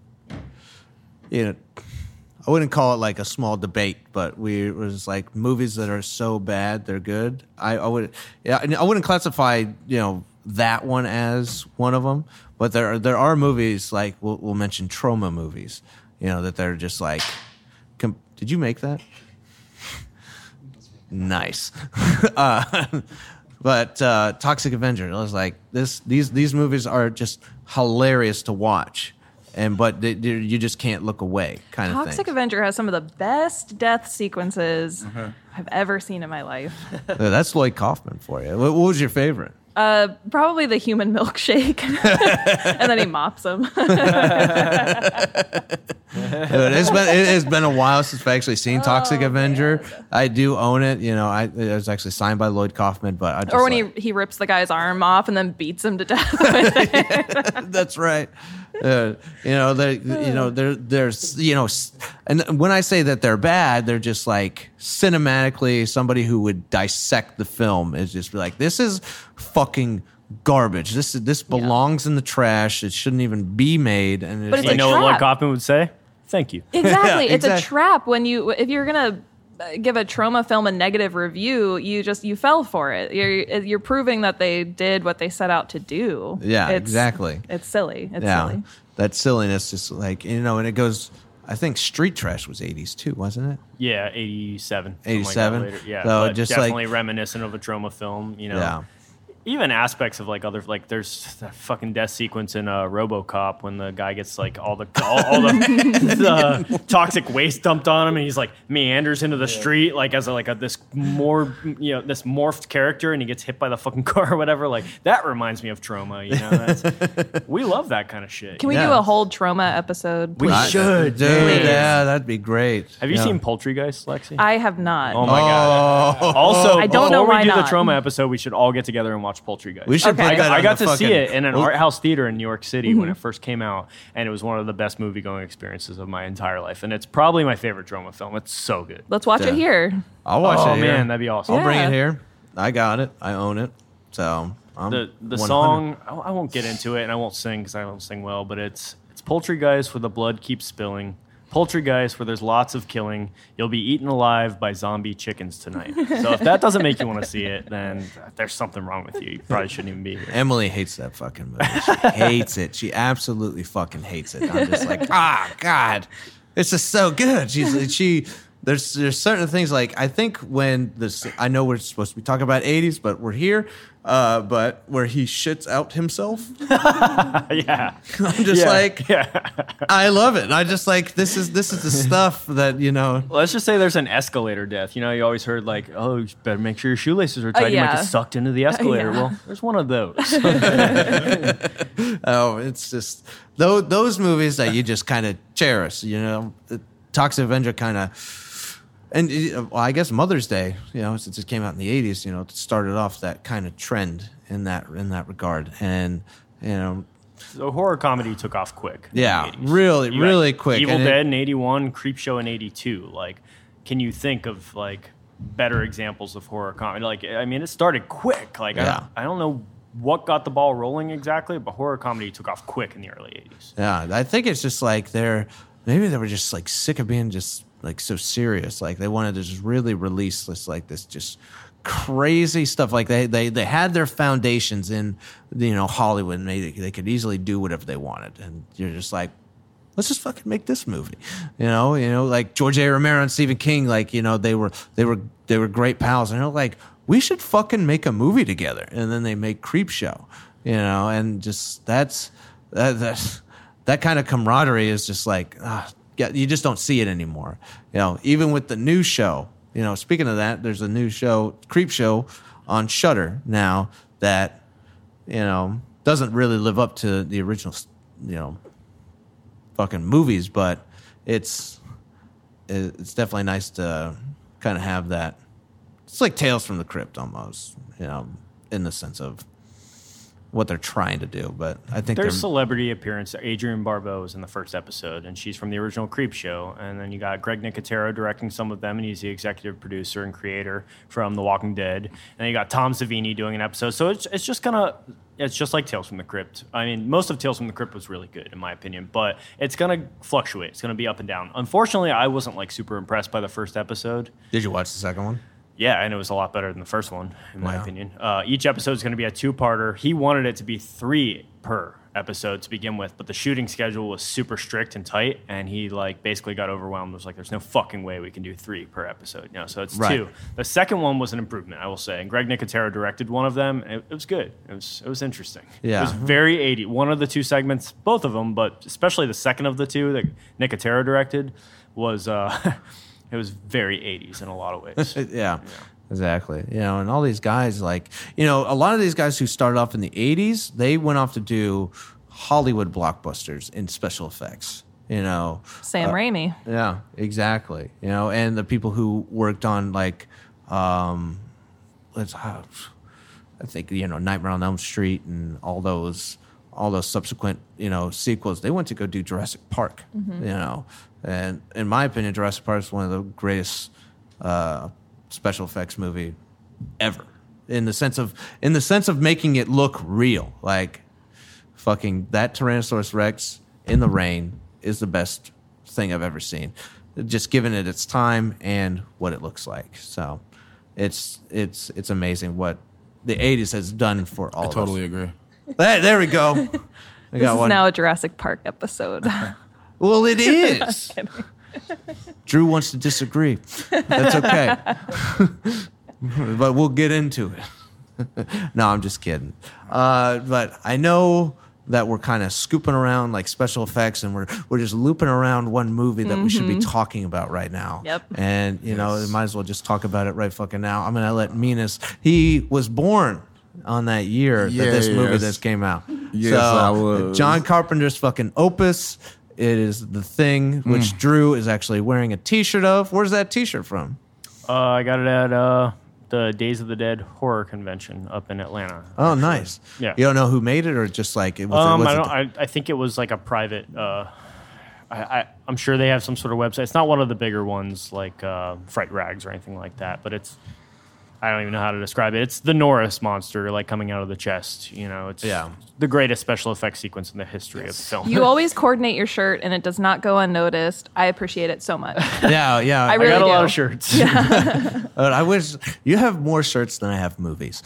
I wouldn't call it like a small debate, but it was like movies that are so bad they're good. I wouldn't classify that one as one of them, but there are movies like we'll mention trauma movies, that they're just like. Did you make that? Nice. But Toxic Avenger, I was like, these movies are just hilarious to watch. But you just can't look away, kind of thing.
Toxic Avenger has some of the best death sequences I've ever seen in my life.
That's Lloyd Kaufman for you. What was your favorite?
Probably the human milkshake, and then he mops him.
It has been a while since I've actually seen Toxic Avenger. Man. I do own it. It was actually signed by Lloyd Kaufman, but I just
or when he rips the guy's arm off and then beats him to death with it.
That's right. There's and when I say that they're bad, they're just like cinematically somebody who would dissect the film is just like, this is fucking garbage. This belongs in the trash. It shouldn't even be made. And
but it's
you know what Lloyd Kaufman would say? Thank you.
Exactly. It's a trap if you're gonna give a trauma film a negative review, you fell for it. You're proving that they did what they set out to do.
Yeah, exactly.
It's silly. It's silly.
That silliness is like, and it goes, I think Street Trash was 80s too, wasn't it?
Yeah, 87.
87?
Like yeah,
so just
definitely reminiscent of a trauma film, Yeah. Even aspects of like other, like there's that fucking death sequence in RoboCop when the guy gets like all the the toxic waste dumped on him and he's like meanders into the street like as this this morphed character and he gets hit by the fucking car or whatever. Like that reminds me of trauma. We love that kind of shit.
Can we do a whole trauma episode?
We should,
dude. Yeah, that'd be great.
Have you seen Poultrygeist, Lexi?
I have not.
Oh my god. Also,
I don't know
before
why
we do
not.
the trauma episode, we should all get together and watch Poultrygeist.
We should put that
I
on
got
the
to see
fucking-
it in an art house theater in New York City when it first came out, and it was one of the best movie-going experiences of my entire life. And it's probably my favorite trauma film. It's so good.
Let's watch it here.
I'll watch it here.
Man, that'd be awesome.
I'll bring it here. I got it. I own it. So I'm
The
100.
song, I won't get into it, and I won't sing because I don't sing well, but it's Poultrygeist where the blood keeps spilling. Poultrygeist where there's lots of killing. You'll be eaten alive by zombie chickens tonight. So if that doesn't make you want to see it, then there's something wrong with you. You probably shouldn't even be here.
Emily hates that fucking movie. She hates it. She absolutely fucking hates it. I'm just like, God, it's just so good. There's certain things like I think when I know we're supposed to be talking about 80s, but we're here. But where he shits out himself.
Yeah.
I'm just I love it. I just like this is the stuff that
Let's just say there's an escalator death. You always heard like, oh, you better make sure your shoelaces are tight. You might get sucked into the escalator. Well, there's one of those.
Oh, it's just those movies that you just kind of cherish. Toxic Avenger kind of. And I guess Mother's Day, since it came out in the 80s, it started off that kind of trend in that regard. And,
So horror comedy took off quick.
Yeah, really quick.
Evil Dead in 81, Creepshow in 82. Like, can you think of, like, better examples of horror comedy? Like, I mean, it started quick. Like, I don't know what got the ball rolling exactly, but horror comedy took off quick in the early 80s.
Yeah, I think it's just like maybe they were just, like, sick of being just like so serious. Like they wanted to just really release this just crazy stuff. Like they had their foundations in Hollywood and they could easily do whatever they wanted. And you're just like, let's just fucking make this movie. You know, like George A. Romero and Stephen King, like, you know, they were great pals, and they're like, we should fucking make a movie together. And then they make Creepshow, you know, and just that kind of camaraderie is just like, you just don't see it anymore. You know, even with the new show, you know, speaking of that, there's a new show, Creepshow, on Shudder now that, you know, doesn't really live up to the original, you know, fucking movies, but it's definitely nice to kind of have that. It's like Tales from the Crypt almost, you know, in the sense of what they're trying to do. But I think
there's celebrity appearance. Adrienne Barbeau was in the first episode, and she's from the original Creepshow. And then you got Greg Nicotero directing some of them, and he's the executive producer and creator from The Walking Dead. And then you got Tom Savini doing an episode. So it's just like Tales from the Crypt. I mean, most of Tales from the Crypt was really good, in my opinion, but it's going to fluctuate. It's going to be up and down. Unfortunately, I wasn't like super impressed by the first episode.
Did you watch the second one?
Yeah, and it was a lot better than the first one, in my opinion. Each episode is going to be a 2-parter. He wanted it to be 3 per episode to begin with, but the shooting schedule was super strict and tight, and he like basically got overwhelmed. It was like, there's no fucking way we can do 3 per episode. You know, so it's 2. The second one was an improvement, I will say, and Greg Nicotero directed one of them. It was good. It was interesting.
Yeah.
It was very 80s. One of the 2 segments, both of them, but especially the second of the 2 that Nicotero directed was... It was very 80s in a lot of ways.
Yeah, exactly. You know, and all these guys, like, you know, a lot of these guys who started off in the 80s, they went off to do Hollywood blockbusters in special effects, you know.
Sam Raimi.
Yeah, exactly. You know, and the people who worked on, like, I think, you know, Nightmare on Elm Street and all those subsequent, you know, sequels, they went to go do Jurassic Park, you know. And in my opinion, Jurassic Park is one of the greatest special effects movie ever. In the sense of making it look real. Like, fucking that Tyrannosaurus Rex in the rain is the best thing I've ever seen. Just given it its time and what it looks like. So it's amazing what the 80s has done for all of us.
I totally agree.
There we go.
This is now a Jurassic Park episode.
Well, it is. Drew wants to disagree. That's okay. But we'll get into it. No, I'm just kidding. But I know that we're kind of scooping around like special effects, and we're just looping around one movie that we should be talking about right now.
Yep.
And, you know, we might as well just talk about it right fucking now. I'm going to let Minas, he was born on that year that this movie this came out.
Yes, I was.
John Carpenter's fucking opus. It is The Thing, which Drew is actually wearing a T-shirt of. Where's that T-shirt from?
I got it at the Days of the Dead horror convention up in Atlanta.
Oh, nice.
Yeah.
You don't know who made it, or just like it was?
I think it was like a private. I'm sure they have some sort of website. It's not one of the bigger ones like Fright Rags or anything like that, but it's. I don't even know how to describe it. It's the Norris monster, like, coming out of the chest. You know, it's the greatest special effects sequence in the history of film.
You always coordinate your shirt, and it does not go unnoticed. I appreciate it so much.
Yeah.
I really
got a
do.
lot of shirts.
Yeah.
I wish you have more shirts than I have movies.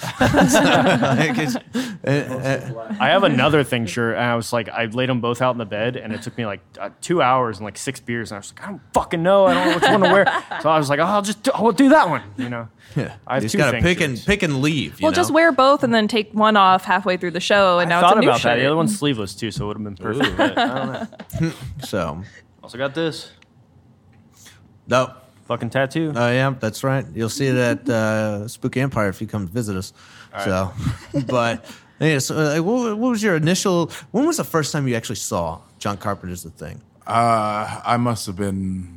I have another thing shirt, and I was like, I laid them both out in the bed, and it took me like 2 hours and like 6 beers, and I was like, I don't fucking know. I don't know which one to wear. So I was like, I'll do that one. You know.
Yeah.
I have
you just
2
gotta
things.
pick and leave.
Well, just wear both and then take one off halfway through the show, and now it's a new
thought about
shirt.
that. The other one's sleeveless too, so it would have been perfect. But I don't know.
So,
Also got this
no.
fucking tattoo.
Oh, yeah, that's right. You'll see it at Spooky Empire if you come visit us. So, but yeah, so what was your initial? When was the first time you actually saw John Carpenter's The Thing?
I must have been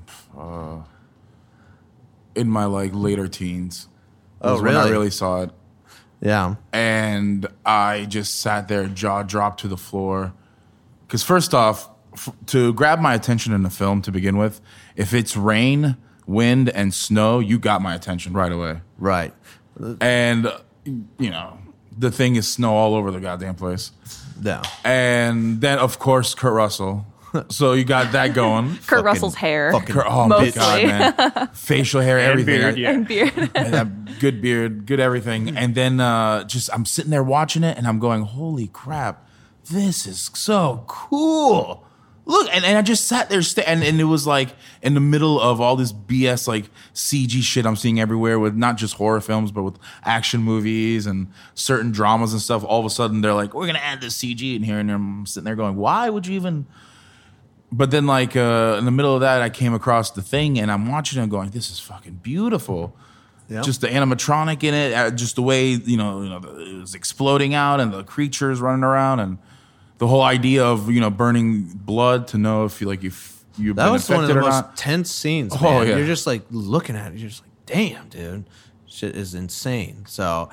in my like later teens.
Oh,
When I
really?
really saw it.
Yeah.
And I just sat there, jaw dropped to the floor. Because first off, to grab my attention in a film to begin with, if it's rain, wind, and snow, you got my attention right away.
Right.
And, you know, The Thing is snow all over the goddamn place.
No.
And then, of course, Kurt Russell. So you got that going.
Kurt Russell's hair.
Oh, my God, man. Facial hair,
And
everything.
beard, yeah.
And beard.
And that good beard, good everything. And then I'm sitting there watching it, and I'm going, holy crap, this is so cool. look, and I just sat there, and it was like in the middle of all this BS like CG shit I'm seeing everywhere with not just horror films, but with action movies and certain dramas and stuff. All of a sudden, they're like, we're going to add this CG in here. And I'm sitting there going, why would you even... But then, like, in the middle of that, I came across The Thing, and I'm watching it going, this is fucking beautiful. Yep. Just the animatronic in it, just the way, it was exploding out and the creatures running around, and the whole idea of, burning blood to know if you've been infected or not.
That was one of the most tense scenes, man. Oh, yeah. You're just, like, looking at it. You're just like, damn, dude. Shit is insane. So,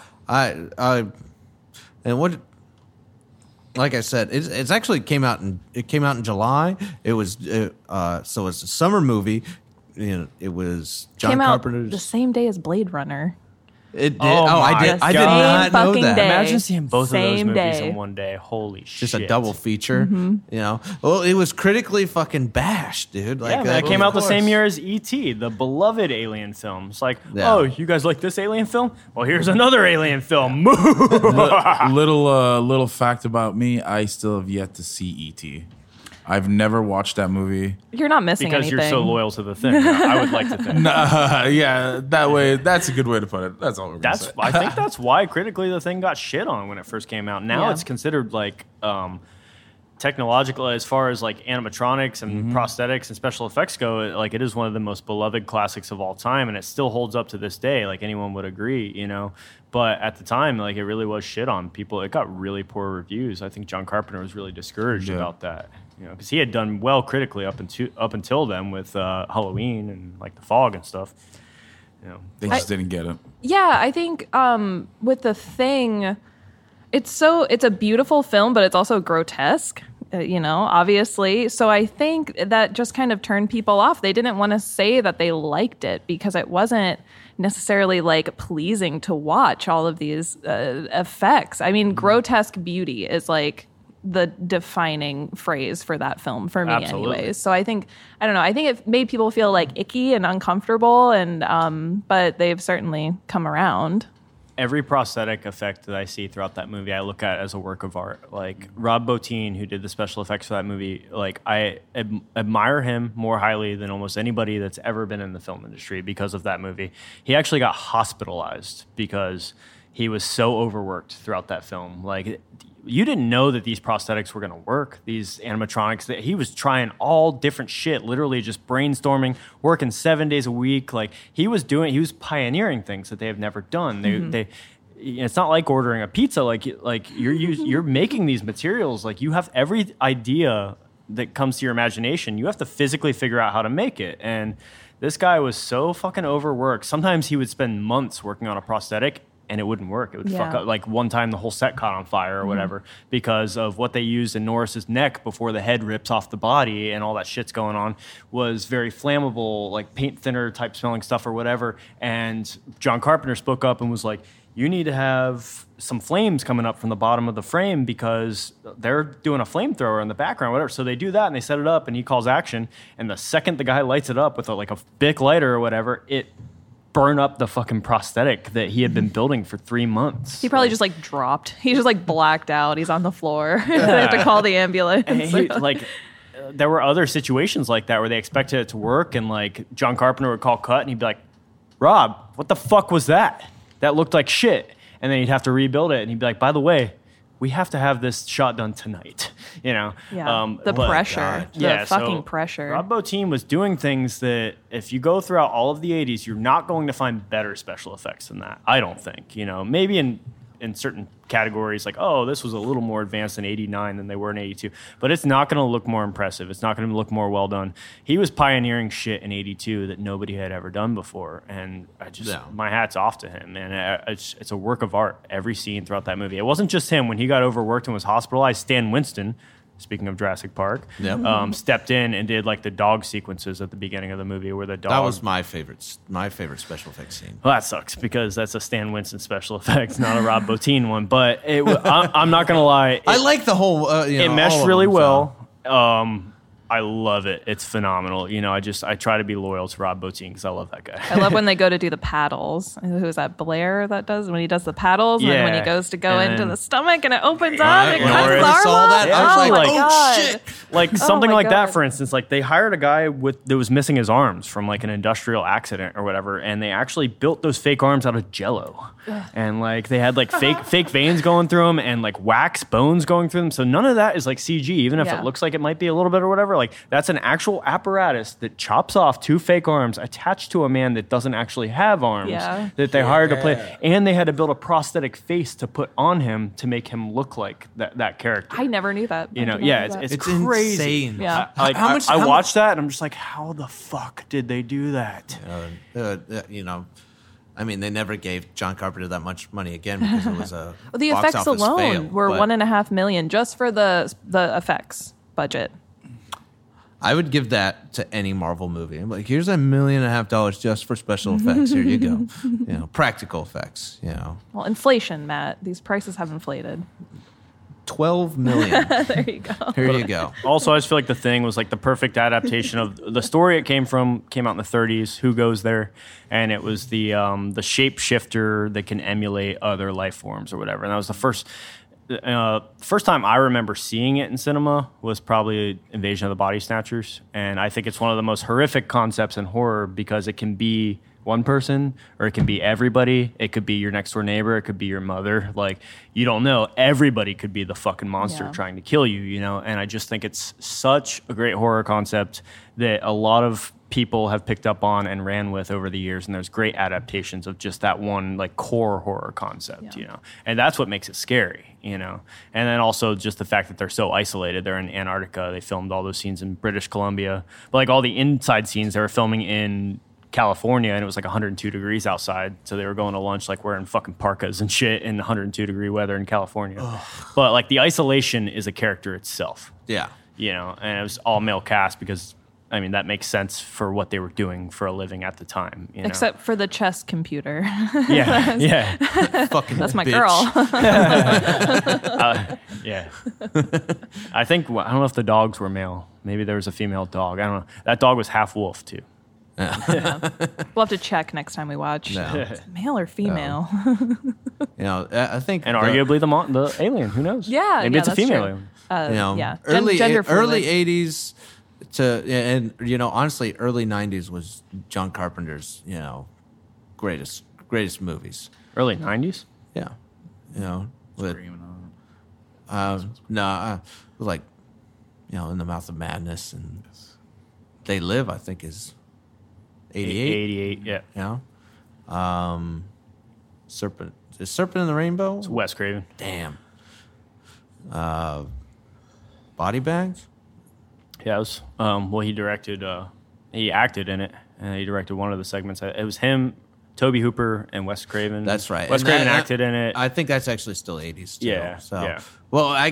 like I said, it's actually came out in July. It was so it's a summer movie. It was John Carpenter's.
The same day as Blade Runner.
It did. I did not know that.
Day.
Imagine seeing both of those movies in one day. Holy shit!
Just a double feature. Mm-hmm. Well, it was critically fucking bashed, dude. Like,
it came out the same year as E.T., the beloved Alien film. It's like, oh, you guys like this Alien film? Well, here's another Alien film.
Little fact about me: I still have yet to see E.T. I've never watched that movie.
You're not missing
because
anything.
You're so loyal to The Thing. I would like to think.
Yeah, that way. That's a good way to put it. That's all we're going to say.
I think that's why critically The Thing got shit on when it first came out. Now it's considered like technological as far as like animatronics and prosthetics and special effects go. Like it is one of the most beloved classics of all time, and it still holds up to this day. Like anyone would agree, But at the time, like it really was shit on people. It got really poor reviews. I think John Carpenter was really discouraged about that. Because he had done well critically up until then with Halloween and like The Fog and stuff.
They just didn't get it.
Yeah, I think with The Thing, it's a beautiful film, but it's also grotesque. Obviously. So I think that just kind of turned people off. They didn't want to say that they liked it because it wasn't necessarily like pleasing to watch all of these effects. I mean, grotesque beauty is like the defining phrase for that film for me.
Absolutely.
Anyways. So I think it made people feel like icky and uncomfortable, and but they've certainly come around.
Every prosthetic effect that I see throughout that movie, I look at as a work of art. Like Rob Bottin, who did the special effects for that movie, like I admire him more highly than almost anybody that's ever been in the film industry because of that movie. He actually got hospitalized because he was so overworked throughout that film. Like, you didn't know that these prosthetics were going to work, these animatronics. That he was trying all different shit, literally just brainstorming, working 7 days a week. Like he was pioneering things that they have never done. It's not like ordering a pizza. Like you're making these materials. Like you have every idea that comes to your imagination. You have to physically figure out how to make it. And this guy was so fucking overworked. Sometimes he would spend months working on a prosthetic and it wouldn't work. It would fuck up. Like one time the whole set caught on fire or whatever because of what they used in Norris's neck before the head rips off the body and all that shit's going on was very flammable, like paint thinner type smelling stuff or whatever. And John Carpenter spoke up and was like, you need to have some flames coming up from the bottom of the frame because they're doing a flamethrower in the background, whatever. So they do that and they set it up and he calls action. And the second the guy lights it up with a Bic lighter or whatever, it burn up the fucking prosthetic that he had been building for 3 months.
He probably just dropped. He just blacked out. He's on the floor. They have to call the ambulance.
There were other situations like that where they expected it to work and John Carpenter would call cut and he'd be like, Rob, what the fuck was that? That looked like shit. And then he'd have to rebuild it and he'd be like, by the way, we have to have this shot done tonight,
Yeah, the pressure. The fucking pressure.
Rob Bottin was doing things that if you go throughout all of the 80s, you're not going to find better special effects than that. I don't think, maybe in certain categories this was a little more advanced in 89 than they were in 82, but it's not going to look more impressive. It's not going to look more well done. He was pioneering shit in 82 that nobody had ever done before. And my hat's off to him, man. It's a work of art, every scene throughout that movie. It wasn't just him. When he got overworked and was hospitalized, Stan Winston, speaking of Jurassic Park, stepped in and did the dog sequences at the beginning of the movie where the dog...
That was my favorite special effects scene.
Well, that sucks because that's a Stan Winston special effects, not a Rob Bottin one. But I'm not going to lie.
I like the whole...
it meshed really well. I I love it. It's phenomenal. You know, I try to be loyal to Rob Bottin because I love that guy.
I love when they go to do the paddles. Who is that? Blair that does when he does the paddles, and then when he goes to go into the stomach and it opens up, it cuts his arm
saw that.
off.
I was like,
God.
shit.
Like something like that, for instance, like they hired a guy that was missing his arms from like an industrial accident or whatever, and they actually built those fake arms out of Jell-O. And like they had like fake veins going through them and like wax bones going through them. So none of that is like CG, even if it looks like it might be a little bit or whatever. Like that's an actual apparatus that chops off 2 fake arms attached to a man that doesn't actually have arms that they hired to play. And they had to build a prosthetic face to put on him to make him look like that character.
I never knew that.
You know, it's crazy.
Insane.
Yeah.
I watched that and I'm just like, how the fuck did they do that?
You know, I mean, they never gave John Carpenter that much money again because it was a
the
box
effects
office
alone
fail,
were $1.5 million just for the effects budget.
I would give that to any Marvel movie. I'm like, here's $1.5 million just for special effects. Here you go. You know, practical effects. You know,
well, inflation, Matt. These prices have inflated.
12 million.
There you go.
Here you go.
Also, I just feel like The Thing was like the perfect adaptation of the story it came out in the 30s. Who goes there? And it was the shapeshifter that can emulate other life forms or whatever. And that was the first time I remember seeing it in cinema was probably Invasion of the Body Snatchers. And I think it's one of the most horrific concepts in horror because it can be one person or it can be everybody. It could be your next door neighbor. It could be your mother. Like, you don't know. Everybody could be the fucking monster trying to kill you, you know? And I just think it's such a great horror concept that a lot of people have picked up on and ran with over the years. And there's great adaptations of just that one like core horror concept, you know? And that's what makes it scary, you know? And then also just the fact that they're so isolated. They're in Antarctica. They filmed all those scenes in British Columbia. But like all the inside scenes they were filming in California, and it was like 102 degrees outside, so they were going to lunch like wearing fucking parkas and shit in 102 degree weather in California. But like the isolation is a character itself,
Yeah.
you know, and it was all male cast because I mean that makes sense for what they were doing for a living at the time, you know?
Except for the chess computer.
yeah
Fucking
That's my
bitch.
girl.
yeah. I don't know if the dogs were male. Maybe there was a female dog. I don't know. That dog was half wolf too.
We'll have to check next time we watch.
No.
Is it male or female?
You know, I think
And arguably the alien. Who knows?
Yeah,
maybe it's a
that's
female
true.
alien.
you know,
yeah.
early
Gender fluid.
80s and you know, honestly, early 90s was John Carpenter's, you know, greatest movies.
Early 90s?
Yeah. You know, with
Screaming on it.
like, you know, In the Mouth of Madness and They Live, I think is 88.
88, yeah.
You know? Serpent in the Rainbow?
It's Wes Craven.
Damn. Body Bags?
Yeah, it was, well, he acted in it, and he directed one of the segments. It was him, Toby Hooper, and Wes Craven.
That's right.
Wes
And
Craven
that-
acted in it.
I think that's actually still 80s too.
Yeah,
So,
yeah.
well, I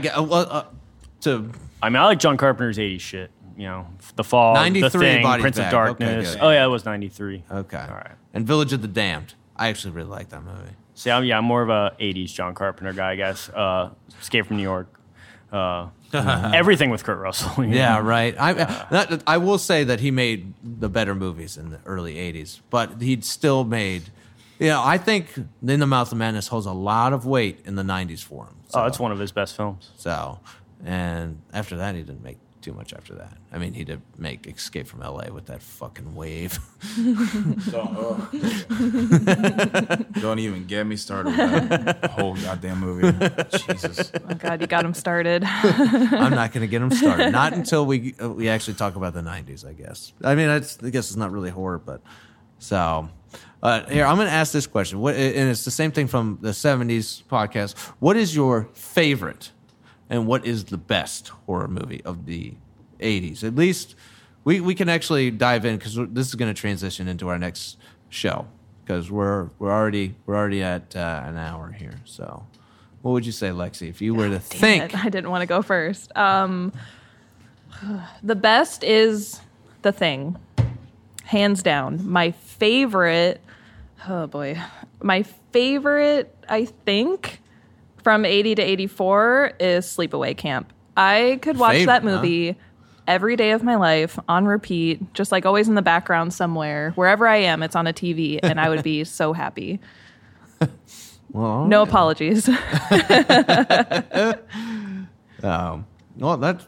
like John Carpenter's 80s shit. You know, The Fall, The
93
Thing,
Body
Prince
Bag.
of Darkness.
Okay, good.
Oh, yeah, it was 93.
okay.
All right.
And Village of the Damned. I actually really like that movie.
See, I'm more of a 80s John Carpenter guy, I guess. Escape from New York. Everything with Kurt Russell. You
Yeah,
know?
right. I will say that he made the better movies in the early 80s, but he'd still made, you know, I think In the Mouth of Madness holds a lot of weight in the 90s for him.
Oh, it's one of his best films.
So, and after that, he didn't make too much after that. I mean, he did make Escape from LA with that fucking wave.
Don't even get me started with that whole goddamn movie. Jesus.
Oh, God, you got him started.
I'm not going to get him started. Not until we actually talk about the 90s, I guess. I mean, I guess it's not really horror, but so here, I'm going to ask this question. And it's the same thing from the 70s podcast. What is your favorite and what is the best horror movie of the 80s? At least we can actually dive in because this is going to transition into our next show because we're already at an hour here. So, what would you say, Lexi, if you were to think?
I didn't want to go first. The best is The Thing, hands down. My favorite. Oh boy, my favorite. I think. From 80 to 84 is Sleepaway Camp. I could watch
Favorite,
that movie every day of my life on repeat, just like always in the background somewhere. Wherever I am, it's on a TV, and I would be so happy.
Well,
no apologies.
Well, that's...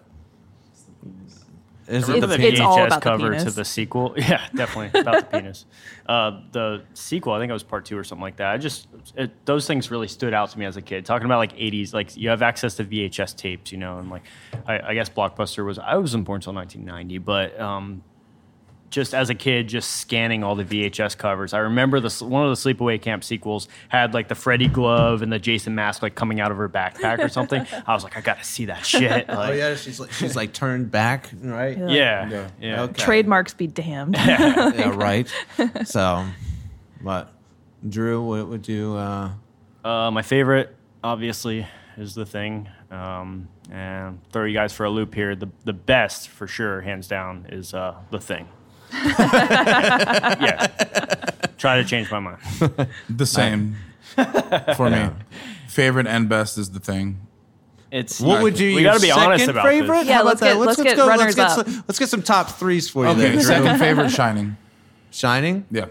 It's
It's
the VHS
all about the
cover
penis.
to the sequel. Yeah, definitely about the penis. The sequel, I think it was part 2 or something like that. Those things really stood out to me as a kid. Talking about like 80s, like you have access to VHS tapes, you know, and like I guess Blockbuster I wasn't born until 1990, but just as a kid, just scanning all the VHS covers. I remember one of the Sleepaway Camp sequels had like the Freddy glove and the Jason mask like coming out of her backpack or something. I was like, I gotta see that shit. Like,
yeah, she's like turned back, right?
yeah.
Okay.
Trademarks be damned.
Yeah, right. So, but Drew, what would you?
My favorite, obviously, is The Thing. And throw you guys for a loop here. The best, for sure, hands down, is The Thing. Yeah. Try to change my mind.
The same for me. Favorite and best is The Thing.
It's
What would you?
We
your
got to be honest
second
about
favorite?
this.
Yeah,
How
let's
about that?
get
go-
runners up.
Let's get some top threes for you.
Okay,
there, Drew.
second favorite, Shining.
Shining.
Yeah.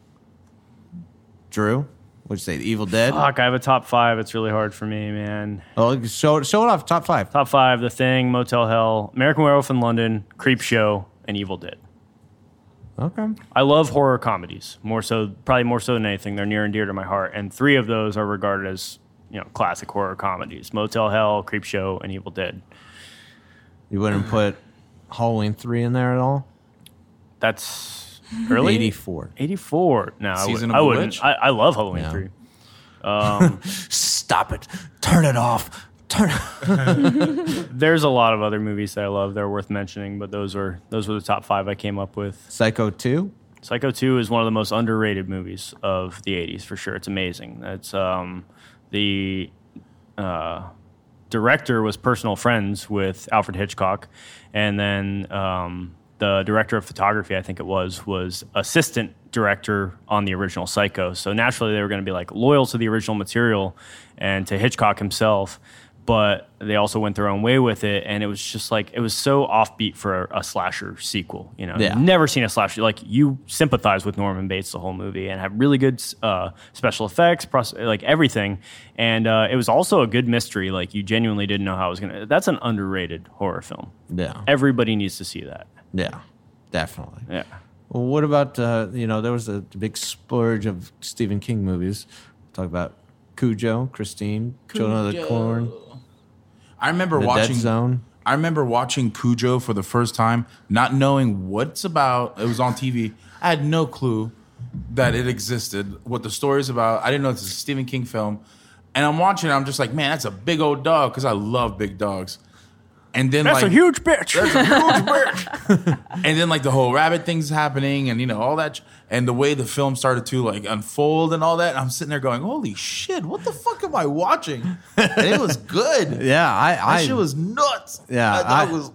Drew, what'd you say? The Evil Dead.
Fuck, I have a top 5. It's really hard for me, man.
Oh, show it off. Top 5.
Top 5: The Thing, Motel Hell, American Werewolf in London, Creep Show, and Evil Dead.
Okay.
I love horror comedies probably more so than anything. They're near and dear to my heart, and 3 of those are regarded as classic horror comedies: Motel Hell, Creep Show, and Evil Dead.
You wouldn't put Halloween 3 in there at all?
That's early.
84.
84. No,
Season
I
of the
wouldn't.
Witch?
I love Halloween
Yeah.
3.
Stop it. Turn it off.
There's a lot of other movies that I love that are worth mentioning, but those were the top 5 I came up with.
Psycho 2.
Psycho 2 is one of the most underrated movies of the 80s, for sure. It's amazing. It's the director was personal friends with Alfred Hitchcock, and then the director of photography, I think it was assistant director on the original Psycho. So naturally, they were going to be like loyal to the original material and to Hitchcock himself. But they also went their own way with it, and it was just like it was so offbeat for a slasher sequel.
Yeah.
You've never seen a slasher. Like, you sympathize with Norman Bates the whole movie and have really good special effects, like everything. And it was also a good mystery. Like, you genuinely didn't know how it was gonna. That's an underrated horror film.
Yeah.
Everybody needs to see that.
Yeah. Definitely.
Yeah.
Well, what about, there was a big splurge of Stephen King movies. Talk about Cujo, Christine, Children of the Corn,
I remember
The
watching
Dead Zone.
I remember watching Cujo for the first time, not knowing what it's about. It was on TV. I had no clue that it existed, what the story's about. I didn't know it's a Stephen King film. And I'm watching it, I'm just like, man, that's a big old dog, because I love big dogs. And then
That's a huge bitch.
That's a huge bitch. And then like the whole rabbit thing's happening, and all that, and the way the film started to like unfold and all that. And I'm sitting there going, "Holy shit! What the fuck am I watching?" And it was good.
Yeah,
That shit was nuts.
Yeah,
that was.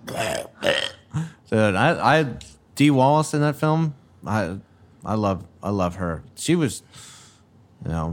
Dude, I Dee Wallace in that film. I love her. She was, God.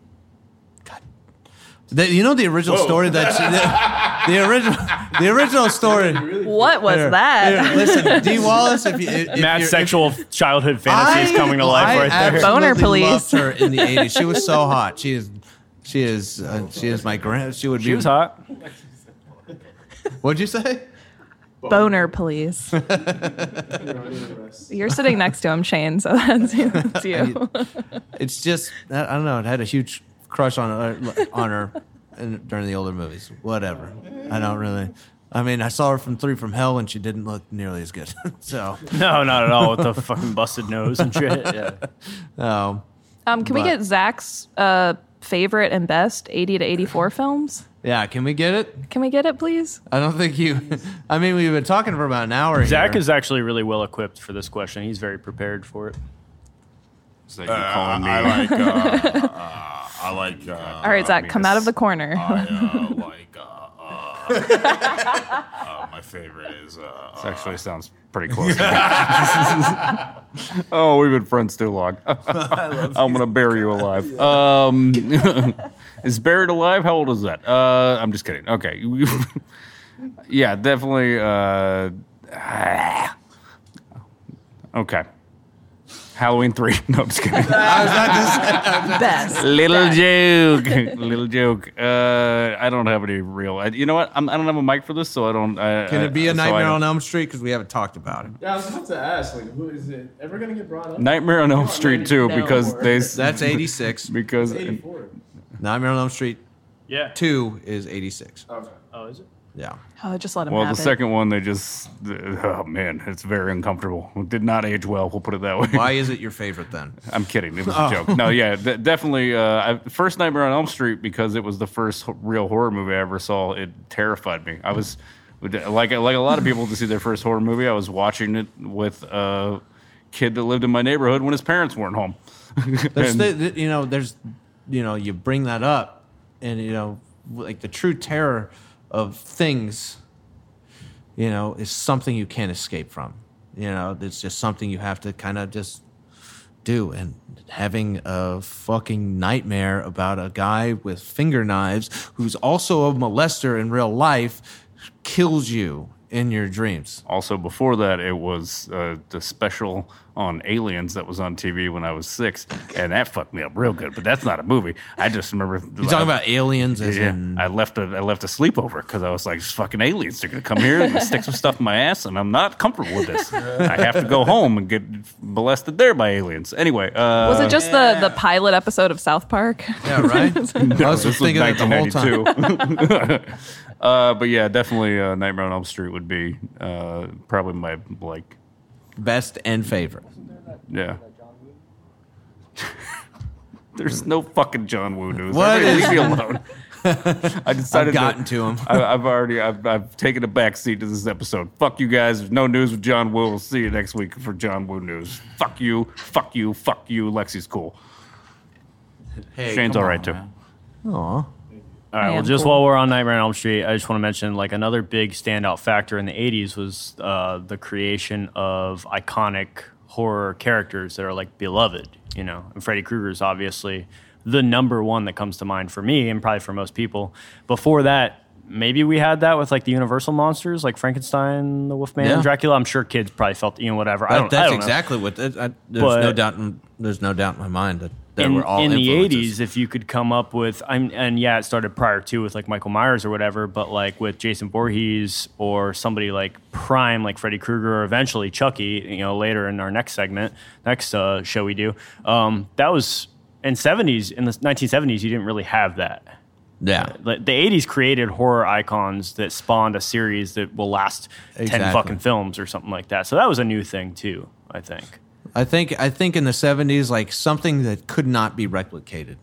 The original story that the original story.
What was that?
Here, listen, Dee Wallace. If
Matt's sexual childhood fantasies coming to life right there.
Boner,
absolutely
please.
loved her in the 80s. She was so hot. She is my grand. She
was hot.
What'd you say?
Boner, please. You're sitting next to him, Shane, so that's you.
It's just I don't know. It had a huge crush on her during the older movies. Whatever. I don't really. I mean, I saw her from 3 from Hell, and she didn't look nearly as good. So
No, not at all. With the fucking busted nose and shit. Yeah.
Can we get Zach's favorite and best 80 to 84 films?
Yeah, can we get it?
Can we get it, please?
I don't think you. I mean, we've been talking for about an hour.
Zach
here.
is actually really well equipped for this question. He's very prepared for it.
So you calling me?
I like.
All right, Zach, come out of the corner.
My favorite is.
This actually sounds pretty close. Oh, we've been friends too long. I'm gonna bury you alive. Is buried alive? How old is that? I'm just kidding. Okay. Yeah, definitely. Okay. Halloween 3. No, I'm just kidding.
Best.
Little joke. Little joke. I don't have any real. You know what? I don't have a mic for this, so I don't.
Can it be a Nightmare on Elm Street? Because we haven't talked about it.
Yeah, I was about to ask, like, who is it ever going to get brought up?
Nightmare on Elm Street 2, because they.
That's 86.
Because.
84.
Nightmare on Elm Street
Yeah.
2 is 86.
Okay.
Oh, is it?
Yeah.
Oh, just let him
Well,
have
the
it.
second one, they just. Oh, man, it's very uncomfortable. It did not age well, we'll put it that way.
Why is it your favorite then?
I'm kidding. It was a joke. No, yeah, definitely. First Nightmare on Elm Street, because it was the first real horror movie I ever saw. It terrified me. I was like a lot of people to see their first horror movie. I was watching it with a kid that lived in my neighborhood when his parents weren't home.
You bring that up, and like the true terror of things, is something you can't escape from. It's just something you have to kind of just do. And having a fucking nightmare about a guy with finger knives who's also a molester in real life kills you in your dreams.
Also, before that, it was the special on Aliens that was on TV when I was 6, and that fucked me up real good. But that's not a movie. I just remember
you talking about Aliens.
I left a sleepover because I was like, fucking aliens, they're gonna come here and stick some stuff in my ass, and I'm not comfortable with this. I have to go home and get molested there by aliens. Anyway,
was it just the pilot episode of South Park?
Yeah, right.
No,
I was
this
thinking
was
that the whole time.
1992. But yeah, definitely Nightmare on Elm Street would be probably my
Best and favorite.
yeah. There's no fucking John Woo news.
What
Everybody
is-
leave me alone. I decided
I've gotten to him.
I've taken a back seat to this episode. Fuck you guys. There's no news with John Woo. We'll see you next week for John Woo news. Fuck you. Fuck you. Fuck you. Lexi's cool.
Hey,
Shane's
come
all right
on,
too.
man.
Aw.
All right.
I
Well,
am
just
cool.
while we're on Nightmare on Elm Street, I just want to mention like another big standout factor in the '80s was the creation of iconic horror characters that are like beloved. And Freddy Krueger is obviously the number one that comes to mind for me, and probably for most people. Before that, maybe we had that with like the Universal monsters, like Frankenstein, the Wolfman,
Yeah.
Dracula. I'm sure kids probably felt whatever. I don't
That's
know.
exactly what. There's
But-
no doubt. There's no doubt in my mind that they
in,
were all
in the
influences.
80s, if you could come up with, and yeah, it started prior to with like Michael Myers or whatever, but like with Jason Voorhees or somebody like prime, like Freddy Krueger or eventually Chucky, later in our next show we do, that was in the 1970s, you didn't really have that.
Yeah.
Like, the 80s created horror icons that spawned a series that will last 10
Exactly.
fucking films or something like that. So that was a new thing too, I think.
I think in the 70s, like something that could not be replicated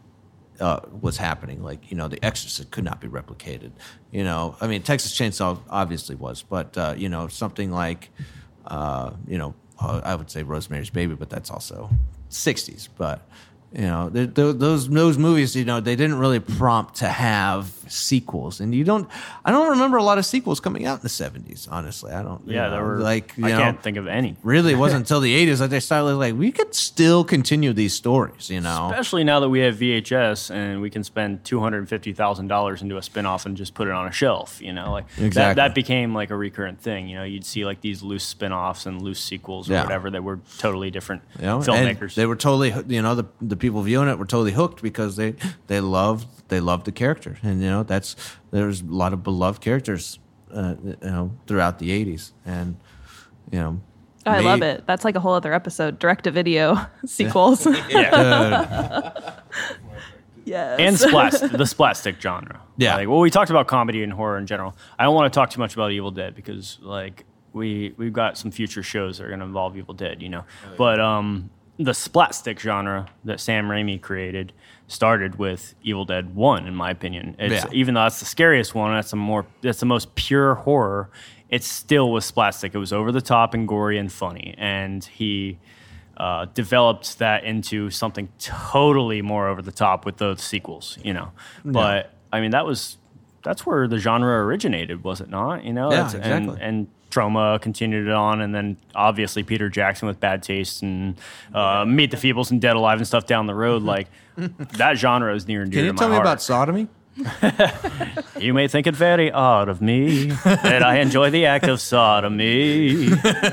was happening. Like, The Exorcist could not be replicated. I mean, Texas Chainsaw obviously was, but, something like, I would say Rosemary's Baby, but that's also 60s. But, those movies, they didn't really prompt to have sequels. And I don't remember a lot of sequels coming out in the 70s, honestly. I don't.
Yeah, there were,
I
can't think of any.
Really, it wasn't until the 80s that they started like, we could still continue these stories,
Especially now that we have VHS and we can spend $250,000 into a spinoff and just put it on a shelf,
Exactly.
that became like a recurrent thing. You'd see like these loose spinoffs and loose sequels or
Yeah.
whatever that were totally different
And
filmmakers.
they were totally, the people viewing it were totally hooked because they loved the character, and there's a lot of beloved characters, throughout the 80s, and
I love it. That's like a whole other episode. Direct-to-video sequels. Yes.
And the splat stick genre.
Yeah.
We talked about comedy and horror in general. I don't want to talk too much about Evil Dead because we've got some future shows that are going to involve Evil Dead, But the splat stick genre that Sam Raimi created started with Evil Dead 1, in my opinion. Even though that's the scariest one, that's the most pure horror, it still was splat stick. It was over the top and gory and funny. And he developed that into something totally more over the top with those sequels, But I mean, that's where the genre originated, was it not?
Yeah, exactly.
And Troma continued it on, and then obviously Peter Jackson with Bad Taste and Meet the Feebles and Dead Alive and stuff down the road. Like that genre is near and dear
Can you
to my
tell me
heart.
about Sodomy?
You may think it very odd of me that I enjoy the act of sodomy.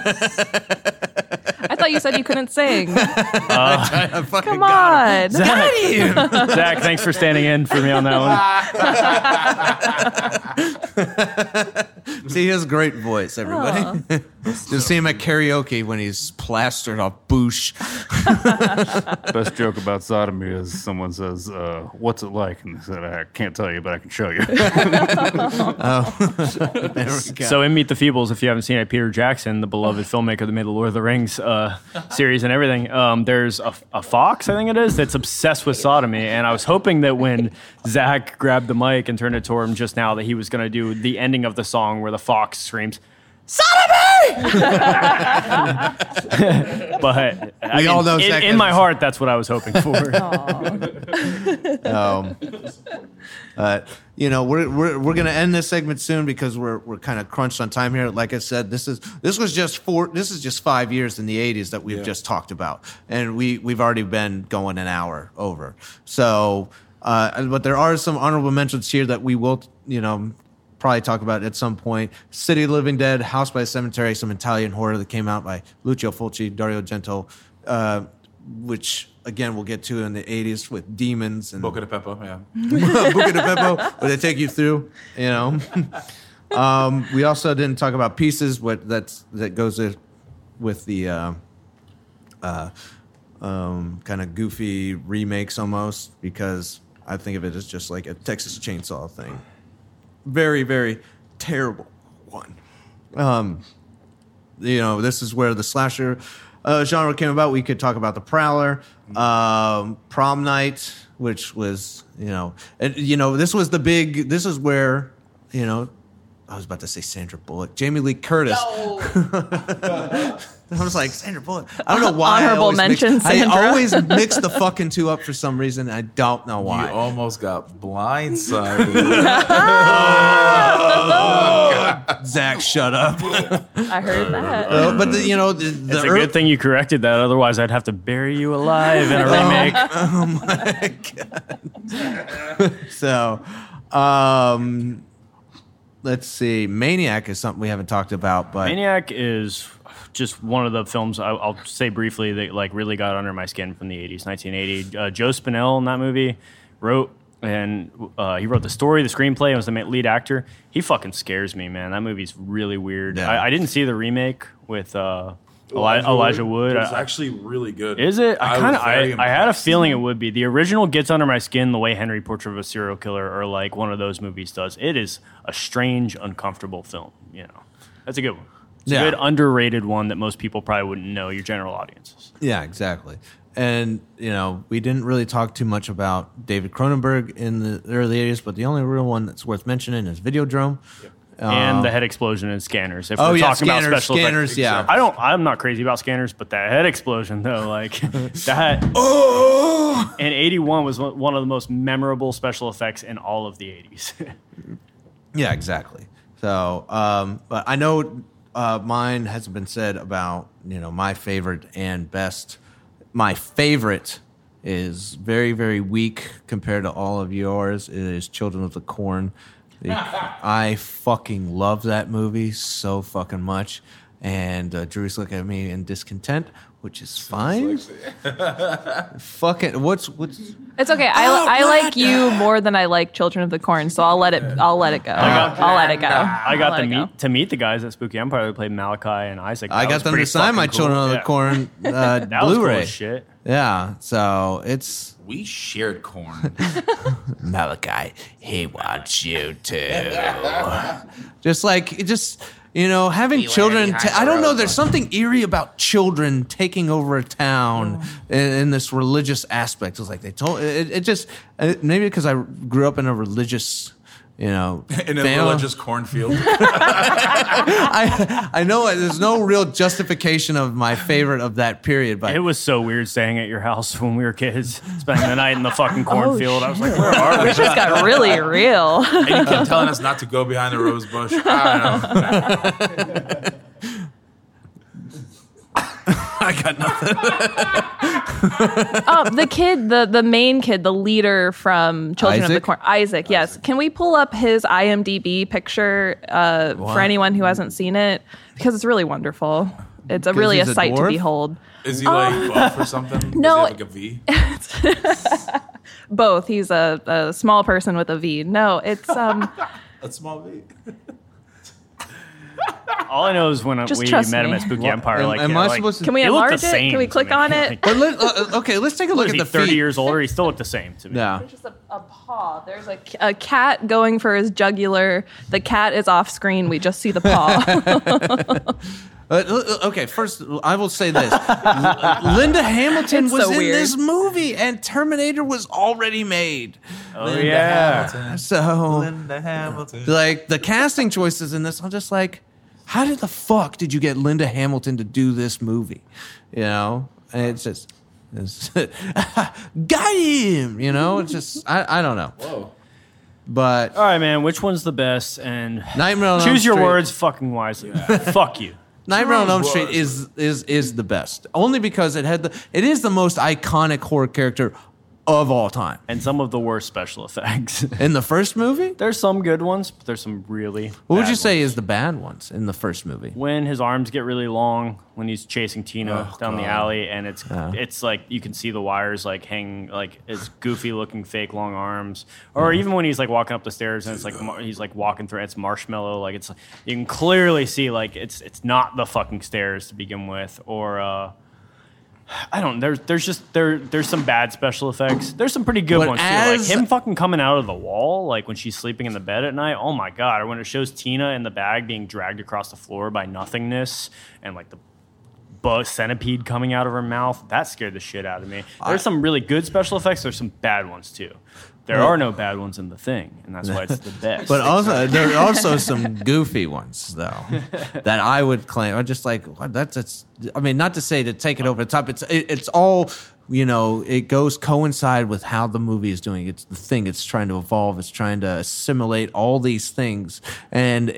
I thought you said you couldn't sing. Come
got
on.
Zach, thanks for standing in for me on that
one. See, he has a great voice, everybody. Just see him at karaoke when he's plastered off boosh.
Best joke about sodomy is someone says, what's it like? And they said, I can't tell you, but I can show you.
So in Meet the Feebles, if you haven't seen it, Peter Jackson, the beloved filmmaker that made the Lord of the Rings series and everything, there's a fox, I think it is, that's obsessed with sodomy. And I was hoping that when Zach grabbed the mic and turned it toward him just now, that he was going to do the ending of the song where the fox screams, sodomy! But
we all know
in my heart, that's what I was hoping for.
We're gonna end this segment soon because we're kind of crunched on time here. Like I said, this is just 5 years in the 80s that we've just talked about, and we've already been going an hour over. So, but there are some honorable mentions here that we will probably talk about at some point. City of the Living Dead, House by the Cemetery, some Italian horror that came out by Lucio Fulci, Dario Argento, which again we'll get to in the 80s with demons and
Boca de Beppo, yeah.
Boca de Beppo, where they take you through, we also didn't talk about Pieces, that goes with the kind of goofy remakes almost, because I think of it as just like a Texas Chainsaw thing. Very, very terrible one. This is where the slasher genre came about. We could talk about The Prowler, Prom Night, which was, this was the big, this is where, I was about to say Sandra Bullock, Jamie Lee Curtis. No. I was like, Sandra Bullock. I don't know why.
Honorable mention, Sandra.
I always mix the fucking two up for some reason. I don't know why.
You almost got blindsided.
God. Zach, shut up.
I heard that.
But
it's a good thing you corrected that. Otherwise, I'd have to bury you alive in a remake.
Oh my God. So, let's see. Maniac is something we haven't talked about, but
Maniac is just one of the films I'll say briefly that really got under my skin from the 80s, 1980. Joe Spinell in that movie wrote he wrote the story, the screenplay, and was the lead actor. He fucking scares me, man. That movie's really weird.
Yeah.
I didn't see the remake with Elijah Wood.
It's actually really good.
Is it? I had a feeling it would be. The original gets under my skin the way Henry Portrait of a Serial Killer or like one of those movies does. It is a strange, uncomfortable film. That's a good one. It's a good underrated one that most people probably wouldn't know, your general audiences.
Yeah, exactly. And, we didn't really talk too much about David Cronenberg in the early 80s, but the only real one that's worth mentioning is Videodrome.
Yep. And the head explosion and Scanners. If we're talking about special
Scanners,
effects.
yeah.
I'm not crazy about Scanners, but that head explosion, though, that. And 81 was one of the most memorable special effects in all of the 80s.
Yeah, exactly. So, but I know mine hasn't been said about, my favorite and best. My favorite is very, very weak compared to all of yours. It is Children of the Corn. I fucking love that movie so fucking much. And Drew's looking at me in discontent, which is fine. Fucking what's?
It's okay. I like you more than I like Children of the Corn, so I'll let it go. I'll let it go.
I got to meet the guys at Spooky Empire who played Malachi and Isaac.
I got them to sign my Children of the Corn
that
Blu-ray.
Was cool as shit.
Yeah, so
we shared corn.
Malachi, he wants you to. Having children. I don't know. There's something eerie about children taking over a town in this religious aspect. It's like they told it. Just maybe because I grew up in a religious. In a
religious cornfield.
I know there's no real justification of my favorite of that period, but
it was so weird staying at your house when we were kids, spending the night in the fucking cornfield. I was like, where are we?
It just got really real.
And you kept telling us not to go behind the rose bush. I don't know.
I got nothing.
The kid, the main kid, the leader from Children of the Corn, Isaac. Yes. Can we pull up his IMDb picture for anyone who hasn't seen it? Because it's really wonderful. It's really a sight to behold.
Is he like buff or something?
No,
Does he have like a V?
Both. He's a small person with a V. No, it's
a small V.
All I know is when we met him at Spooky Empire,
can we enlarge it? Can we click on it?
Okay, let's take a look at the
30
feet.
years older, he still looked the same to me.
Yeah.
There's just a paw. There's a cat going for his jugular. The cat is off screen. We just see the paw.
Okay, first I will say this: Linda Hamilton was in this movie, and Terminator was already made.
Oh yeah.
So
Linda Hamilton.
like the casting choices in this, I'm just like, how did the fuck did you get Linda Hamilton to do this movie? You know, and it's just, got him. You know, it's just I don't know.
Whoa.
But
all right, man, which one's the best? And
Nightmare on Elm
choose your
Street.
words fucking wisely. Fuck you.
Nightmare on Elm Street is the best, only because it is the most iconic horror character of all time.
And some of the worst special effects.
In the first movie?
There's some good ones, but there's some really
What would
bad
you say
ones.
is the bad ones in the first movie?
When his arms get really long, when he's chasing Tina down the alley, and it's like you can see the wires like hang like his goofy looking fake long arms, or even when he's like walking up the stairs and it's like he's like walking through, it's marshmallow, like it's you can clearly see like it's not the fucking stairs to begin with, or I don't. There's some bad special effects. There's some pretty good ones too. Like him fucking coming out of the wall, like when she's sleeping in the bed at night. Oh my god! Or when it shows Tina in the bag being dragged across the floor by nothingness, and like the centipede coming out of her mouth. That scared the shit out of me. There's some really good special effects. There's some bad ones too. There are no bad ones in The Thing, and that's why it's the best.
But also, there are also some goofy ones, though, that I would claim are just like, what, that's. I mean, not to say to take it over the top. It's all, you know, it goes coincide with how the movie is doing. It's the thing. It's trying to evolve. It's trying to assimilate all these things, and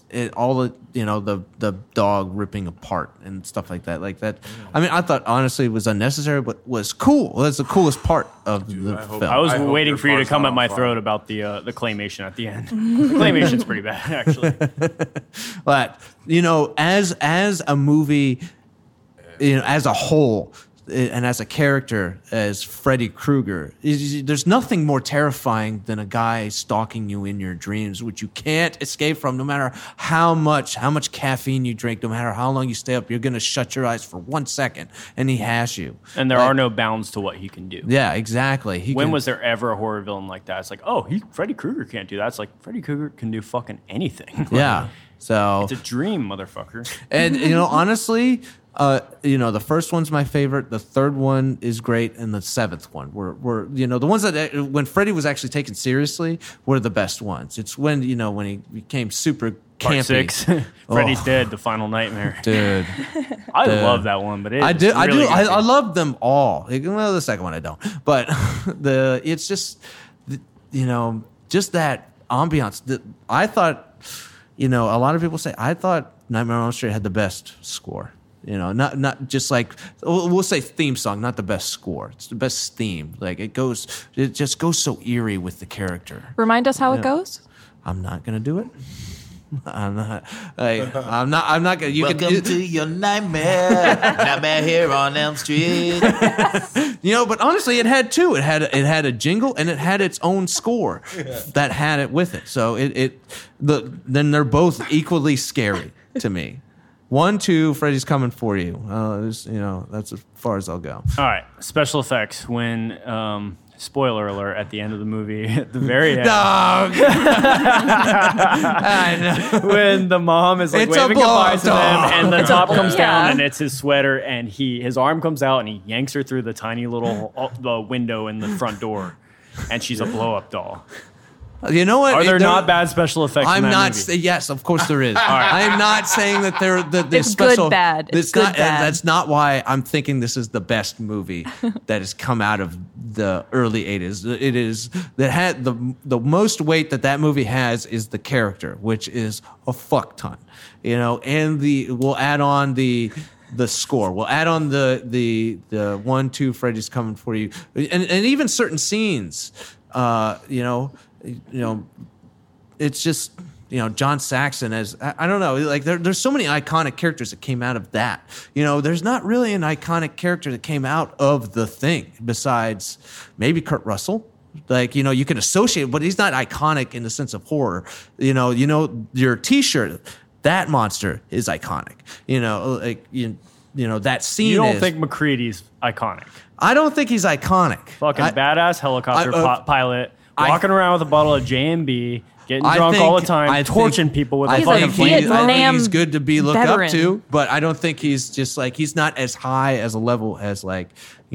the dog ripping apart and stuff like that. Like that. I mean, I thought honestly it was unnecessary, but was cool. Well, that's the coolest part of the film.
I was waiting for you to come at my throat about the claymation at the end. The claymation's pretty bad, actually.
But you know, as a movie, you know, as a whole, and as a character, as Freddy Krueger, there's nothing more terrifying than a guy stalking you in your dreams, which you can't escape from, no matter how much caffeine you drink, no matter how long you stay up. You're gonna shut your eyes for 1 second, and he has you.
And there are no bounds to what he can do.
Yeah, exactly.
When was there ever a horror villain like that? It's like, Freddy Krueger can't do that. It's like Freddy Krueger can do fucking anything.
Yeah. So
it's a dream, motherfucker.
And you know, honestly, you know, the first one's my favorite. The third one is great, and the seventh one were you know, the ones that when Freddy was actually taken seriously were the best ones. It's when, you know, when he became super campy.
Part 6, Freddy's Dead, the final nightmare.
Dude,
I love that one, but
I love them all. Well, the second one I don't, but it's just, you know, just that ambiance. I thought, you know, a lot of people say I thought Nightmare on Elm Street had the best score. You know, not just like, we'll say theme song, not the best score. It's the best theme. Like it just goes so eerie with the character.
Remind us how it goes.
I'm not gonna do it. I'm not gonna.
Welcome to your nightmare here on Elm Street.
You know, but honestly, it had two. It had a jingle and it had its own score that had it with it. So then they're both equally scary to me. 1, 2, Freddy's coming for you. You know, that's as far as I'll go.
All right, special effects. When spoiler alert at the end of the movie, at the very end.
Dog. I know.
When the mom is like waving goodbye to them, and the top comes down, and it's his sweater, and his arm comes out, and he yanks her through the tiny little the window in the front door, and she's a blow up doll.
You know what?
Are there not bad special effects?
I'm
in that
not.
movie?
Yes, of course there is. I am not saying that
It's
special.
good bad. It's good bad.
That's not why I'm thinking this is the best movie that has come out of the early '80s. It is that had the most weight that movie has is the character, which is a fuck ton. You know, and we'll add on the the score. We'll add on the 1, 2, Freddy's coming for you, and even certain scenes. It's just John Saxon as I don't know, like there's so many iconic characters that came out of that. There's not really an iconic character that came out of The Thing besides maybe Kurt Russell. Like, you can associate, but he's not iconic in the sense of horror. Your T-shirt, that monster is iconic. That scene.
You don't think McCready's iconic?
I don't think he's iconic.
Fucking badass helicopter pilot, walking around with a bottle of J&B, getting drunk all the time, torching people with a fucking
flame.
I think he's good to be looked up to, but I don't think he's just like, he's not as high as a level as but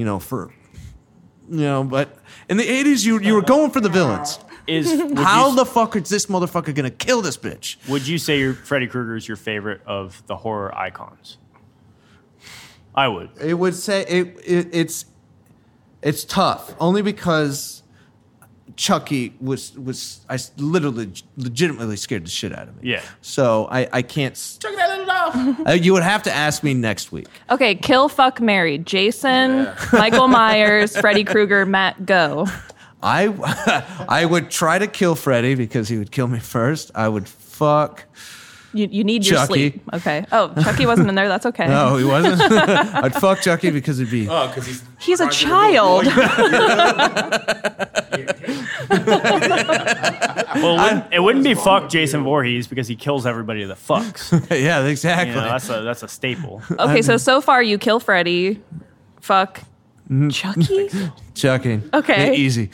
in the 80s, you were going for the villains. How the fuck is this motherfucker gonna kill this bitch?
Would you say Freddy Krueger is your favorite of the horror icons? I would.
It would say it's tough only because Chucky was I literally legitimately scared the shit out of me.
Yeah.
So I can't. Chuck that little dog. You would have to ask me next week.
Okay, kill, fuck, marry. Jason, Michael Myers, Freddy Krueger, Matt, go.
I would try to kill Freddy because he would kill me first. I would fuck.
You need
Chucky.
your sleep. Okay. Oh, Chucky wasn't in there. That's okay.
No, he wasn't. I'd fuck Chucky because it'd be.
Oh, because
he's a child.
Well, it wouldn't be fuck Jason Voorhees because he kills everybody that fucks.
Yeah, exactly.
That's a staple.
Okay, so far you kill Freddy, fuck Chucky.
Chucky.
Okay.
Easy.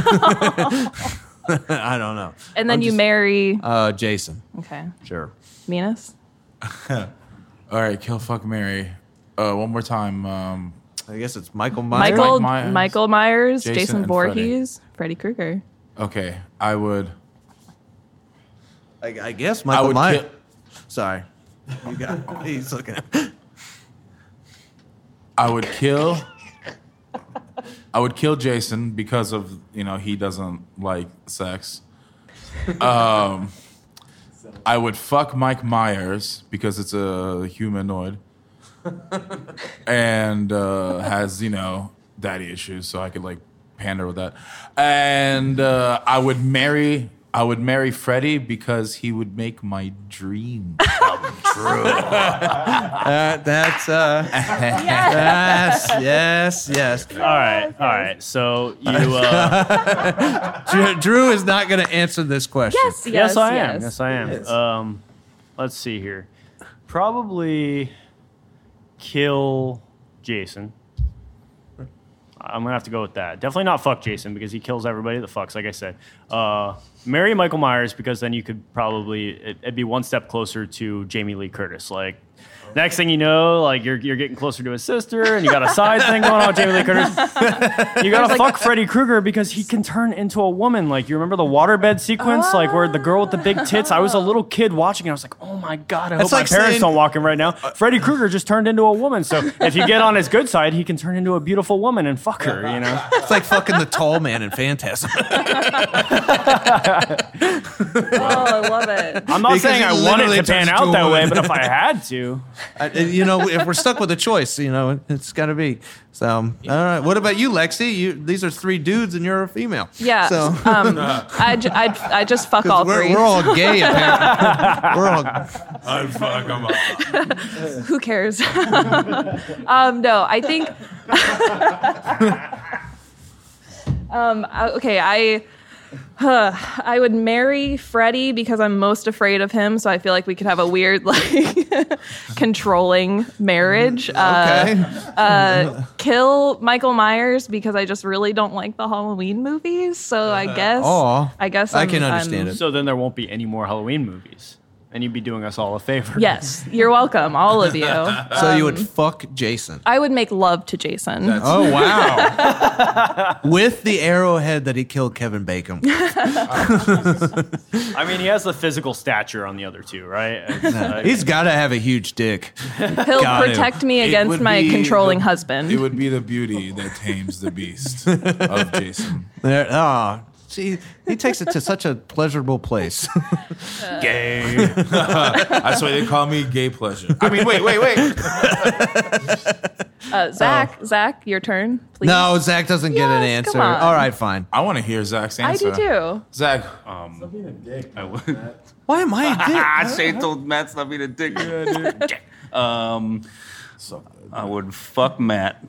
I don't know.
And then you marry
Jason.
Okay.
Sure.
Venus.
All right, kill, fuck, marry. One more time.
I guess it's Michael Myers.
Michael Myers, Jason
and
Voorhees, Freddy Krueger.
Okay, I would.
I guess Michael Myers. Sorry. You got. He's looking at.
I would kill Jason because of he doesn't like sex. I would fuck Mike Myers because it's a humanoid and has daddy issues, so I could pander with that. And I would marry Freddy because he would make my dream come true. Yes.
All right. So you,
Drew is not going to answer this question.
Yes, I am. Yes, I am. Let's see here. Probably kill Jason. I'm gonna have to go with that. Definitely not fuck Jason because he kills everybody that fucks, like I said. Marry Michael Myers because then you could probably it'd be one step closer to Jamie Lee Curtis. Next thing you know, you're getting closer to his sister, and you got a side thing going on with Jamie Lee Curtis. You gotta fuck Freddy Krueger because he can turn into a woman. You remember the waterbed sequence, where the girl with the big tits? I was a little kid watching it. I was like, oh my god, I hope my parents don't walk in right now. Freddy Krueger just turned into a woman. So if you get on his good side, he can turn into a beautiful woman and fuck her.
It's like fucking the tall man in Phantasm.
Oh, I love it.
I'm not saying I want it to pan out that way, but if I had to.
If we're stuck with a choice, it's got to be. So, all right. What about you, Lexi? These are 3 dudes, and you're a female.
Yeah. So, I just fuck all 3.
We're all gay, apparently. We're all.
I'd fuck them all.
Who cares? No, I think. Okay, I would marry Freddy because I'm most afraid of him, so I feel like we could have a weird, controlling marriage.
Okay.
Kill Michael Myers because I just really don't like the Halloween movies, so I guess
I can understand it.
So then there won't be any more Halloween movies. And you'd be doing us all a favor.
Yes, you're welcome, all of you.
So you would fuck Jason.
I would make love to Jason.
Oh, wow. With the arrowhead that he killed Kevin Bacon.
I mean, he has the physical stature on the other 2, right?
He's got to have a huge dick.
He'll protect me against my controlling husband.
It would be the beauty that tames the beast of Jason.
he takes it to such a pleasurable place.
Gay.
That's why they call me gay pleasure. I mean, wait.
Zach, your turn, please.
No, Zach doesn't get an
Yes,
answer.
come on.
All right, fine.
I want to hear Zach's
I
answer.
do too.
Zach,
Stop being a dick.
I would.
Why am I a dick?
Shane told Matt stop being a dick.
so good.
I would fuck Matt.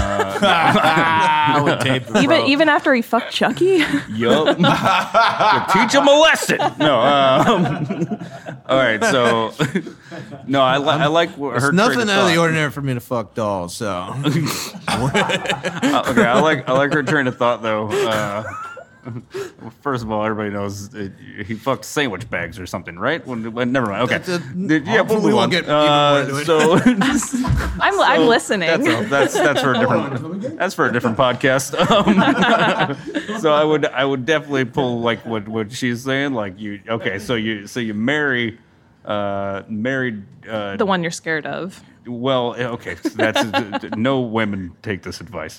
I would tape it, bro.
Even after he fucked Chucky.
Yup. Teach him a lesson. No. All right. So, no, I like her.
It's
train
nothing
of
out of the
thought.
ordinary for me to fuck dolls. So
Okay, I like her train of thought though. First of all, everybody knows he fucked sandwich bags or something, right? When never mind. Okay,
we won't get even more into it.
So
I'm listening.
that's for a different podcast. So I would definitely pull like what she's saying. Like so you marry married
The one you're scared of.
well, okay, so that's no women take this advice.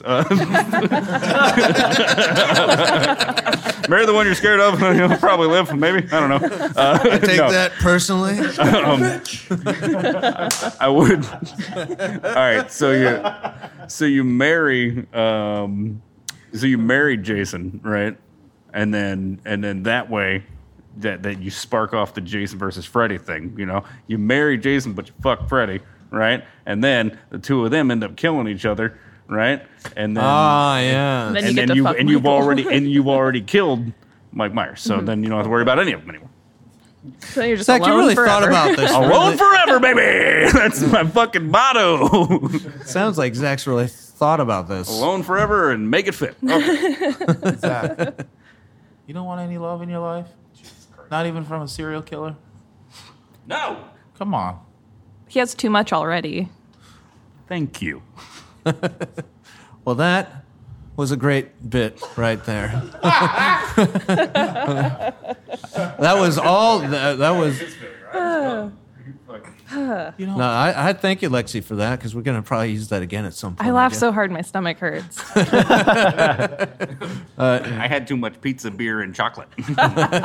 Marry the one you're scared of, you'll probably live. Maybe, I don't know.
I take that personally.
I would. All right, so you marry Jason, right? And then that way. That you spark off the Jason versus Freddy thing, you marry Jason but you fuck Freddy, right? And then the two of them end up killing each other, right? And then
yeah.
Then you get to fuck
you've
Michael.
already killed Mike Myers, so then you don't have to worry about any of them anymore.
So you're just
Zach,
alone
you really
forever.
thought about this.
Alone forever, baby. That's my fucking motto.
Sounds like Zach's really thought about this.
Alone forever and make it fit. Okay.
Zach, you don't want any love in your life? Not even from a serial killer?
No.
Come on.
He has too much already.
Thank you.
Well, that was a great bit right there. That was all. That was. No, I thank you, Lexi, for that because we're gonna probably use that again at some point.
I laugh
guess.
so hard my stomach hurts.
I had too much pizza, beer, and chocolate.
Hey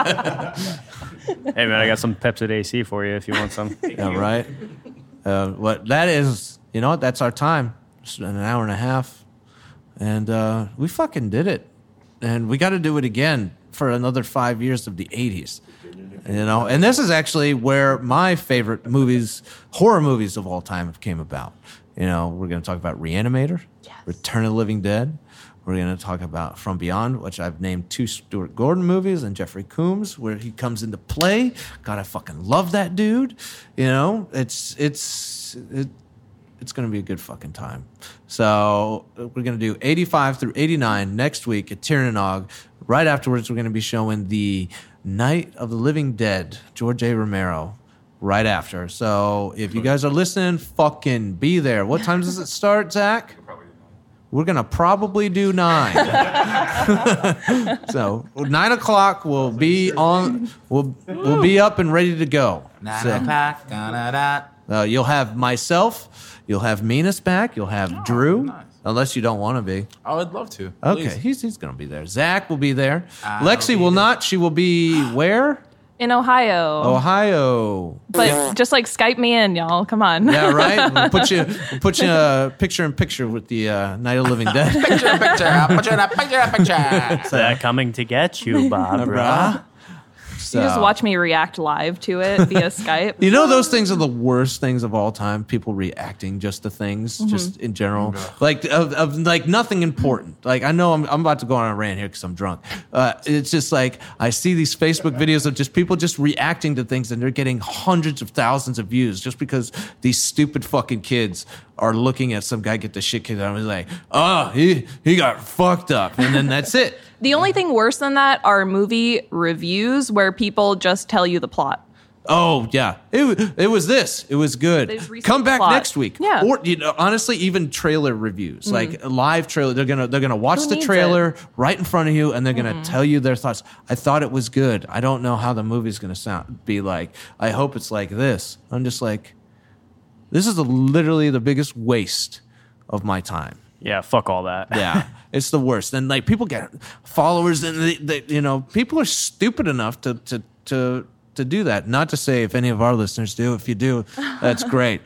man, I got some Pepsi AC for you if you want some.
Yeah, right. What that is, you know what? That's our time. Just an hour and a half, and we fucking did it. And we got to do it again for another 5 years of the '80s. And this is actually where my favorite movies, horror movies of all time, came about. We're going to talk about Reanimator, Return of the Living Dead. We're going to talk about From Beyond, which I've named 2 Stuart Gordon movies, and Jeffrey Combs, where he comes into play. God, I fucking love that dude. It's going to be a good fucking time. So we're going to do 85 through 89 next week at Tirnanog. Right afterwards, we're going to be showing the Night of the Living Dead, George A. Romero, right after. So if you guys are listening, fucking be there. What time does it start, Zach? We're going to probably do 9. So 9 o'clock we'll be on. We'll be up and ready to go.
9
So,
o'clock.
you'll have myself. You'll have Minas back. You'll have Drew.
nice.
Unless you don't want to be.
I would love to.
Okay,
Please.
he's going to be there. Zach will be there.
I'll
Lexi
be
will
there.
not. She will be where?
In Ohio.
Ohio.
But just like Skype me in, y'all. Come on.
Yeah, right. We'll put you picture in picture with the Night of the Living Dead.
Picture. I'll put you in a picture.
They're coming to get you, Barbara.
You just watch me react live to it via Skype.
You know, those things are the worst things of all time. People reacting just to things, just in general, like of like nothing important. Like I know I'm about to go on a rant here because I'm drunk. It's just like I see these Facebook videos of just people just reacting to things, and they're getting hundreds of thousands of views just because these stupid fucking kids are looking at some guy get the shit kicked out of him. He's like, oh, he got fucked up, and then that's it.
The only thing worse than that are movie reviews where people just tell you the plot.
Oh yeah, it was this. It was good.
They just reset
Come
the
back
plot.
next week.
Yeah.
Or honestly, even trailer reviews, like a live trailer. They're gonna watch
Who
the
needs
trailer right in front of you, and they're gonna tell you their thoughts. I thought it was good. I don't know how the movie's gonna be like. I hope it's like this. I'm just like, this is literally the biggest waste of my time.
Yeah, fuck all that.
Yeah. It's the worst. And like people get followers, and people are stupid enough to do that. Not to say if any of our listeners do. If you do, that's great.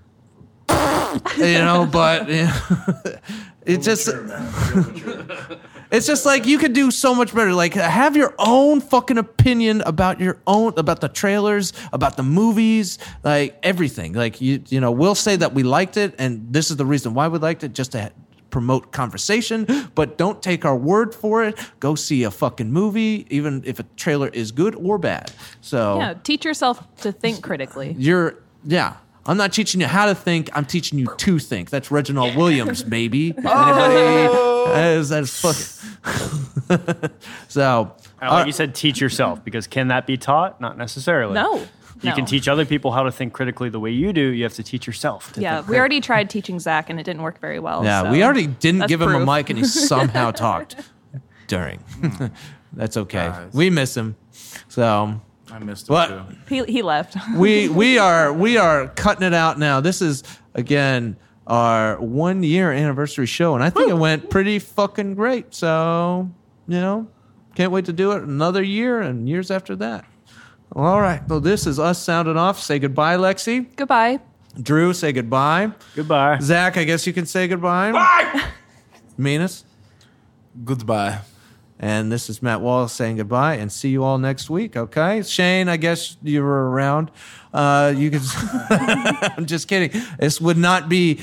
But it just. It's just like you could do so much better. Like have your own fucking opinion about the trailers, about the movies, like everything. Like we'll say that we liked it, and this is the reason why we liked it, just to promote conversation. But don't take our word for it. Go see a fucking movie, even if a trailer is good or bad. So
yeah, teach yourself to think critically.
I'm not teaching you how to think. I'm teaching you to think. That's Reginald Williams, baby. Anybody? That's fucking. So,
like you said, teach yourself, because can that be taught? Not necessarily.
No.
You can teach other people how to think critically the way you do. You have to teach yourself.
Yeah, we already tried teaching Zach, and it didn't work very well.
Yeah,
so
we already didn't give him
proof.
a mic, and he somehow talked during. That's okay.
Guys.
We miss him. So.
I missed him too.
He left.
we are cutting it out now. This is again our 1 year anniversary show, and I think it went pretty fucking great. So can't wait to do it another year and years after that. All right. Well, this is us sounding off. Say goodbye, Lexi.
Goodbye.
Drew, say goodbye.
Goodbye.
Zach, I guess you can say goodbye.
Bye.
Meanus.
Goodbye.
And this is Matt Wallace saying goodbye, and see you all next week, okay? Shane, I guess you were around. You can. I'm just kidding. This would not be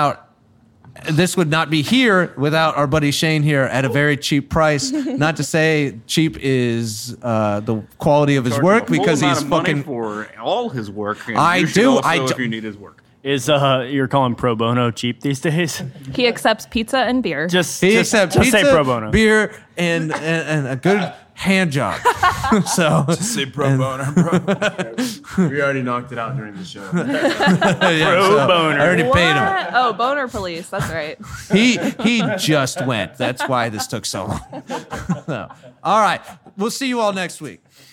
here without our buddy Shane here at a very cheap price. Not to say cheap is the quality of his work, because he's fucking
for all his work.
I do.
If you need his work.
Is you're calling pro bono cheap these days?
He accepts pizza and beer.
Just
accepts pizza,
say pro bono,
beer, and a good hand job. So
just say pro bono, bro.
We already knocked it out during the show.
pro boner.
I already paid him.
What? Oh, boner police. That's right.
He just went. That's why this took so long. So, all right. We'll see you all next week.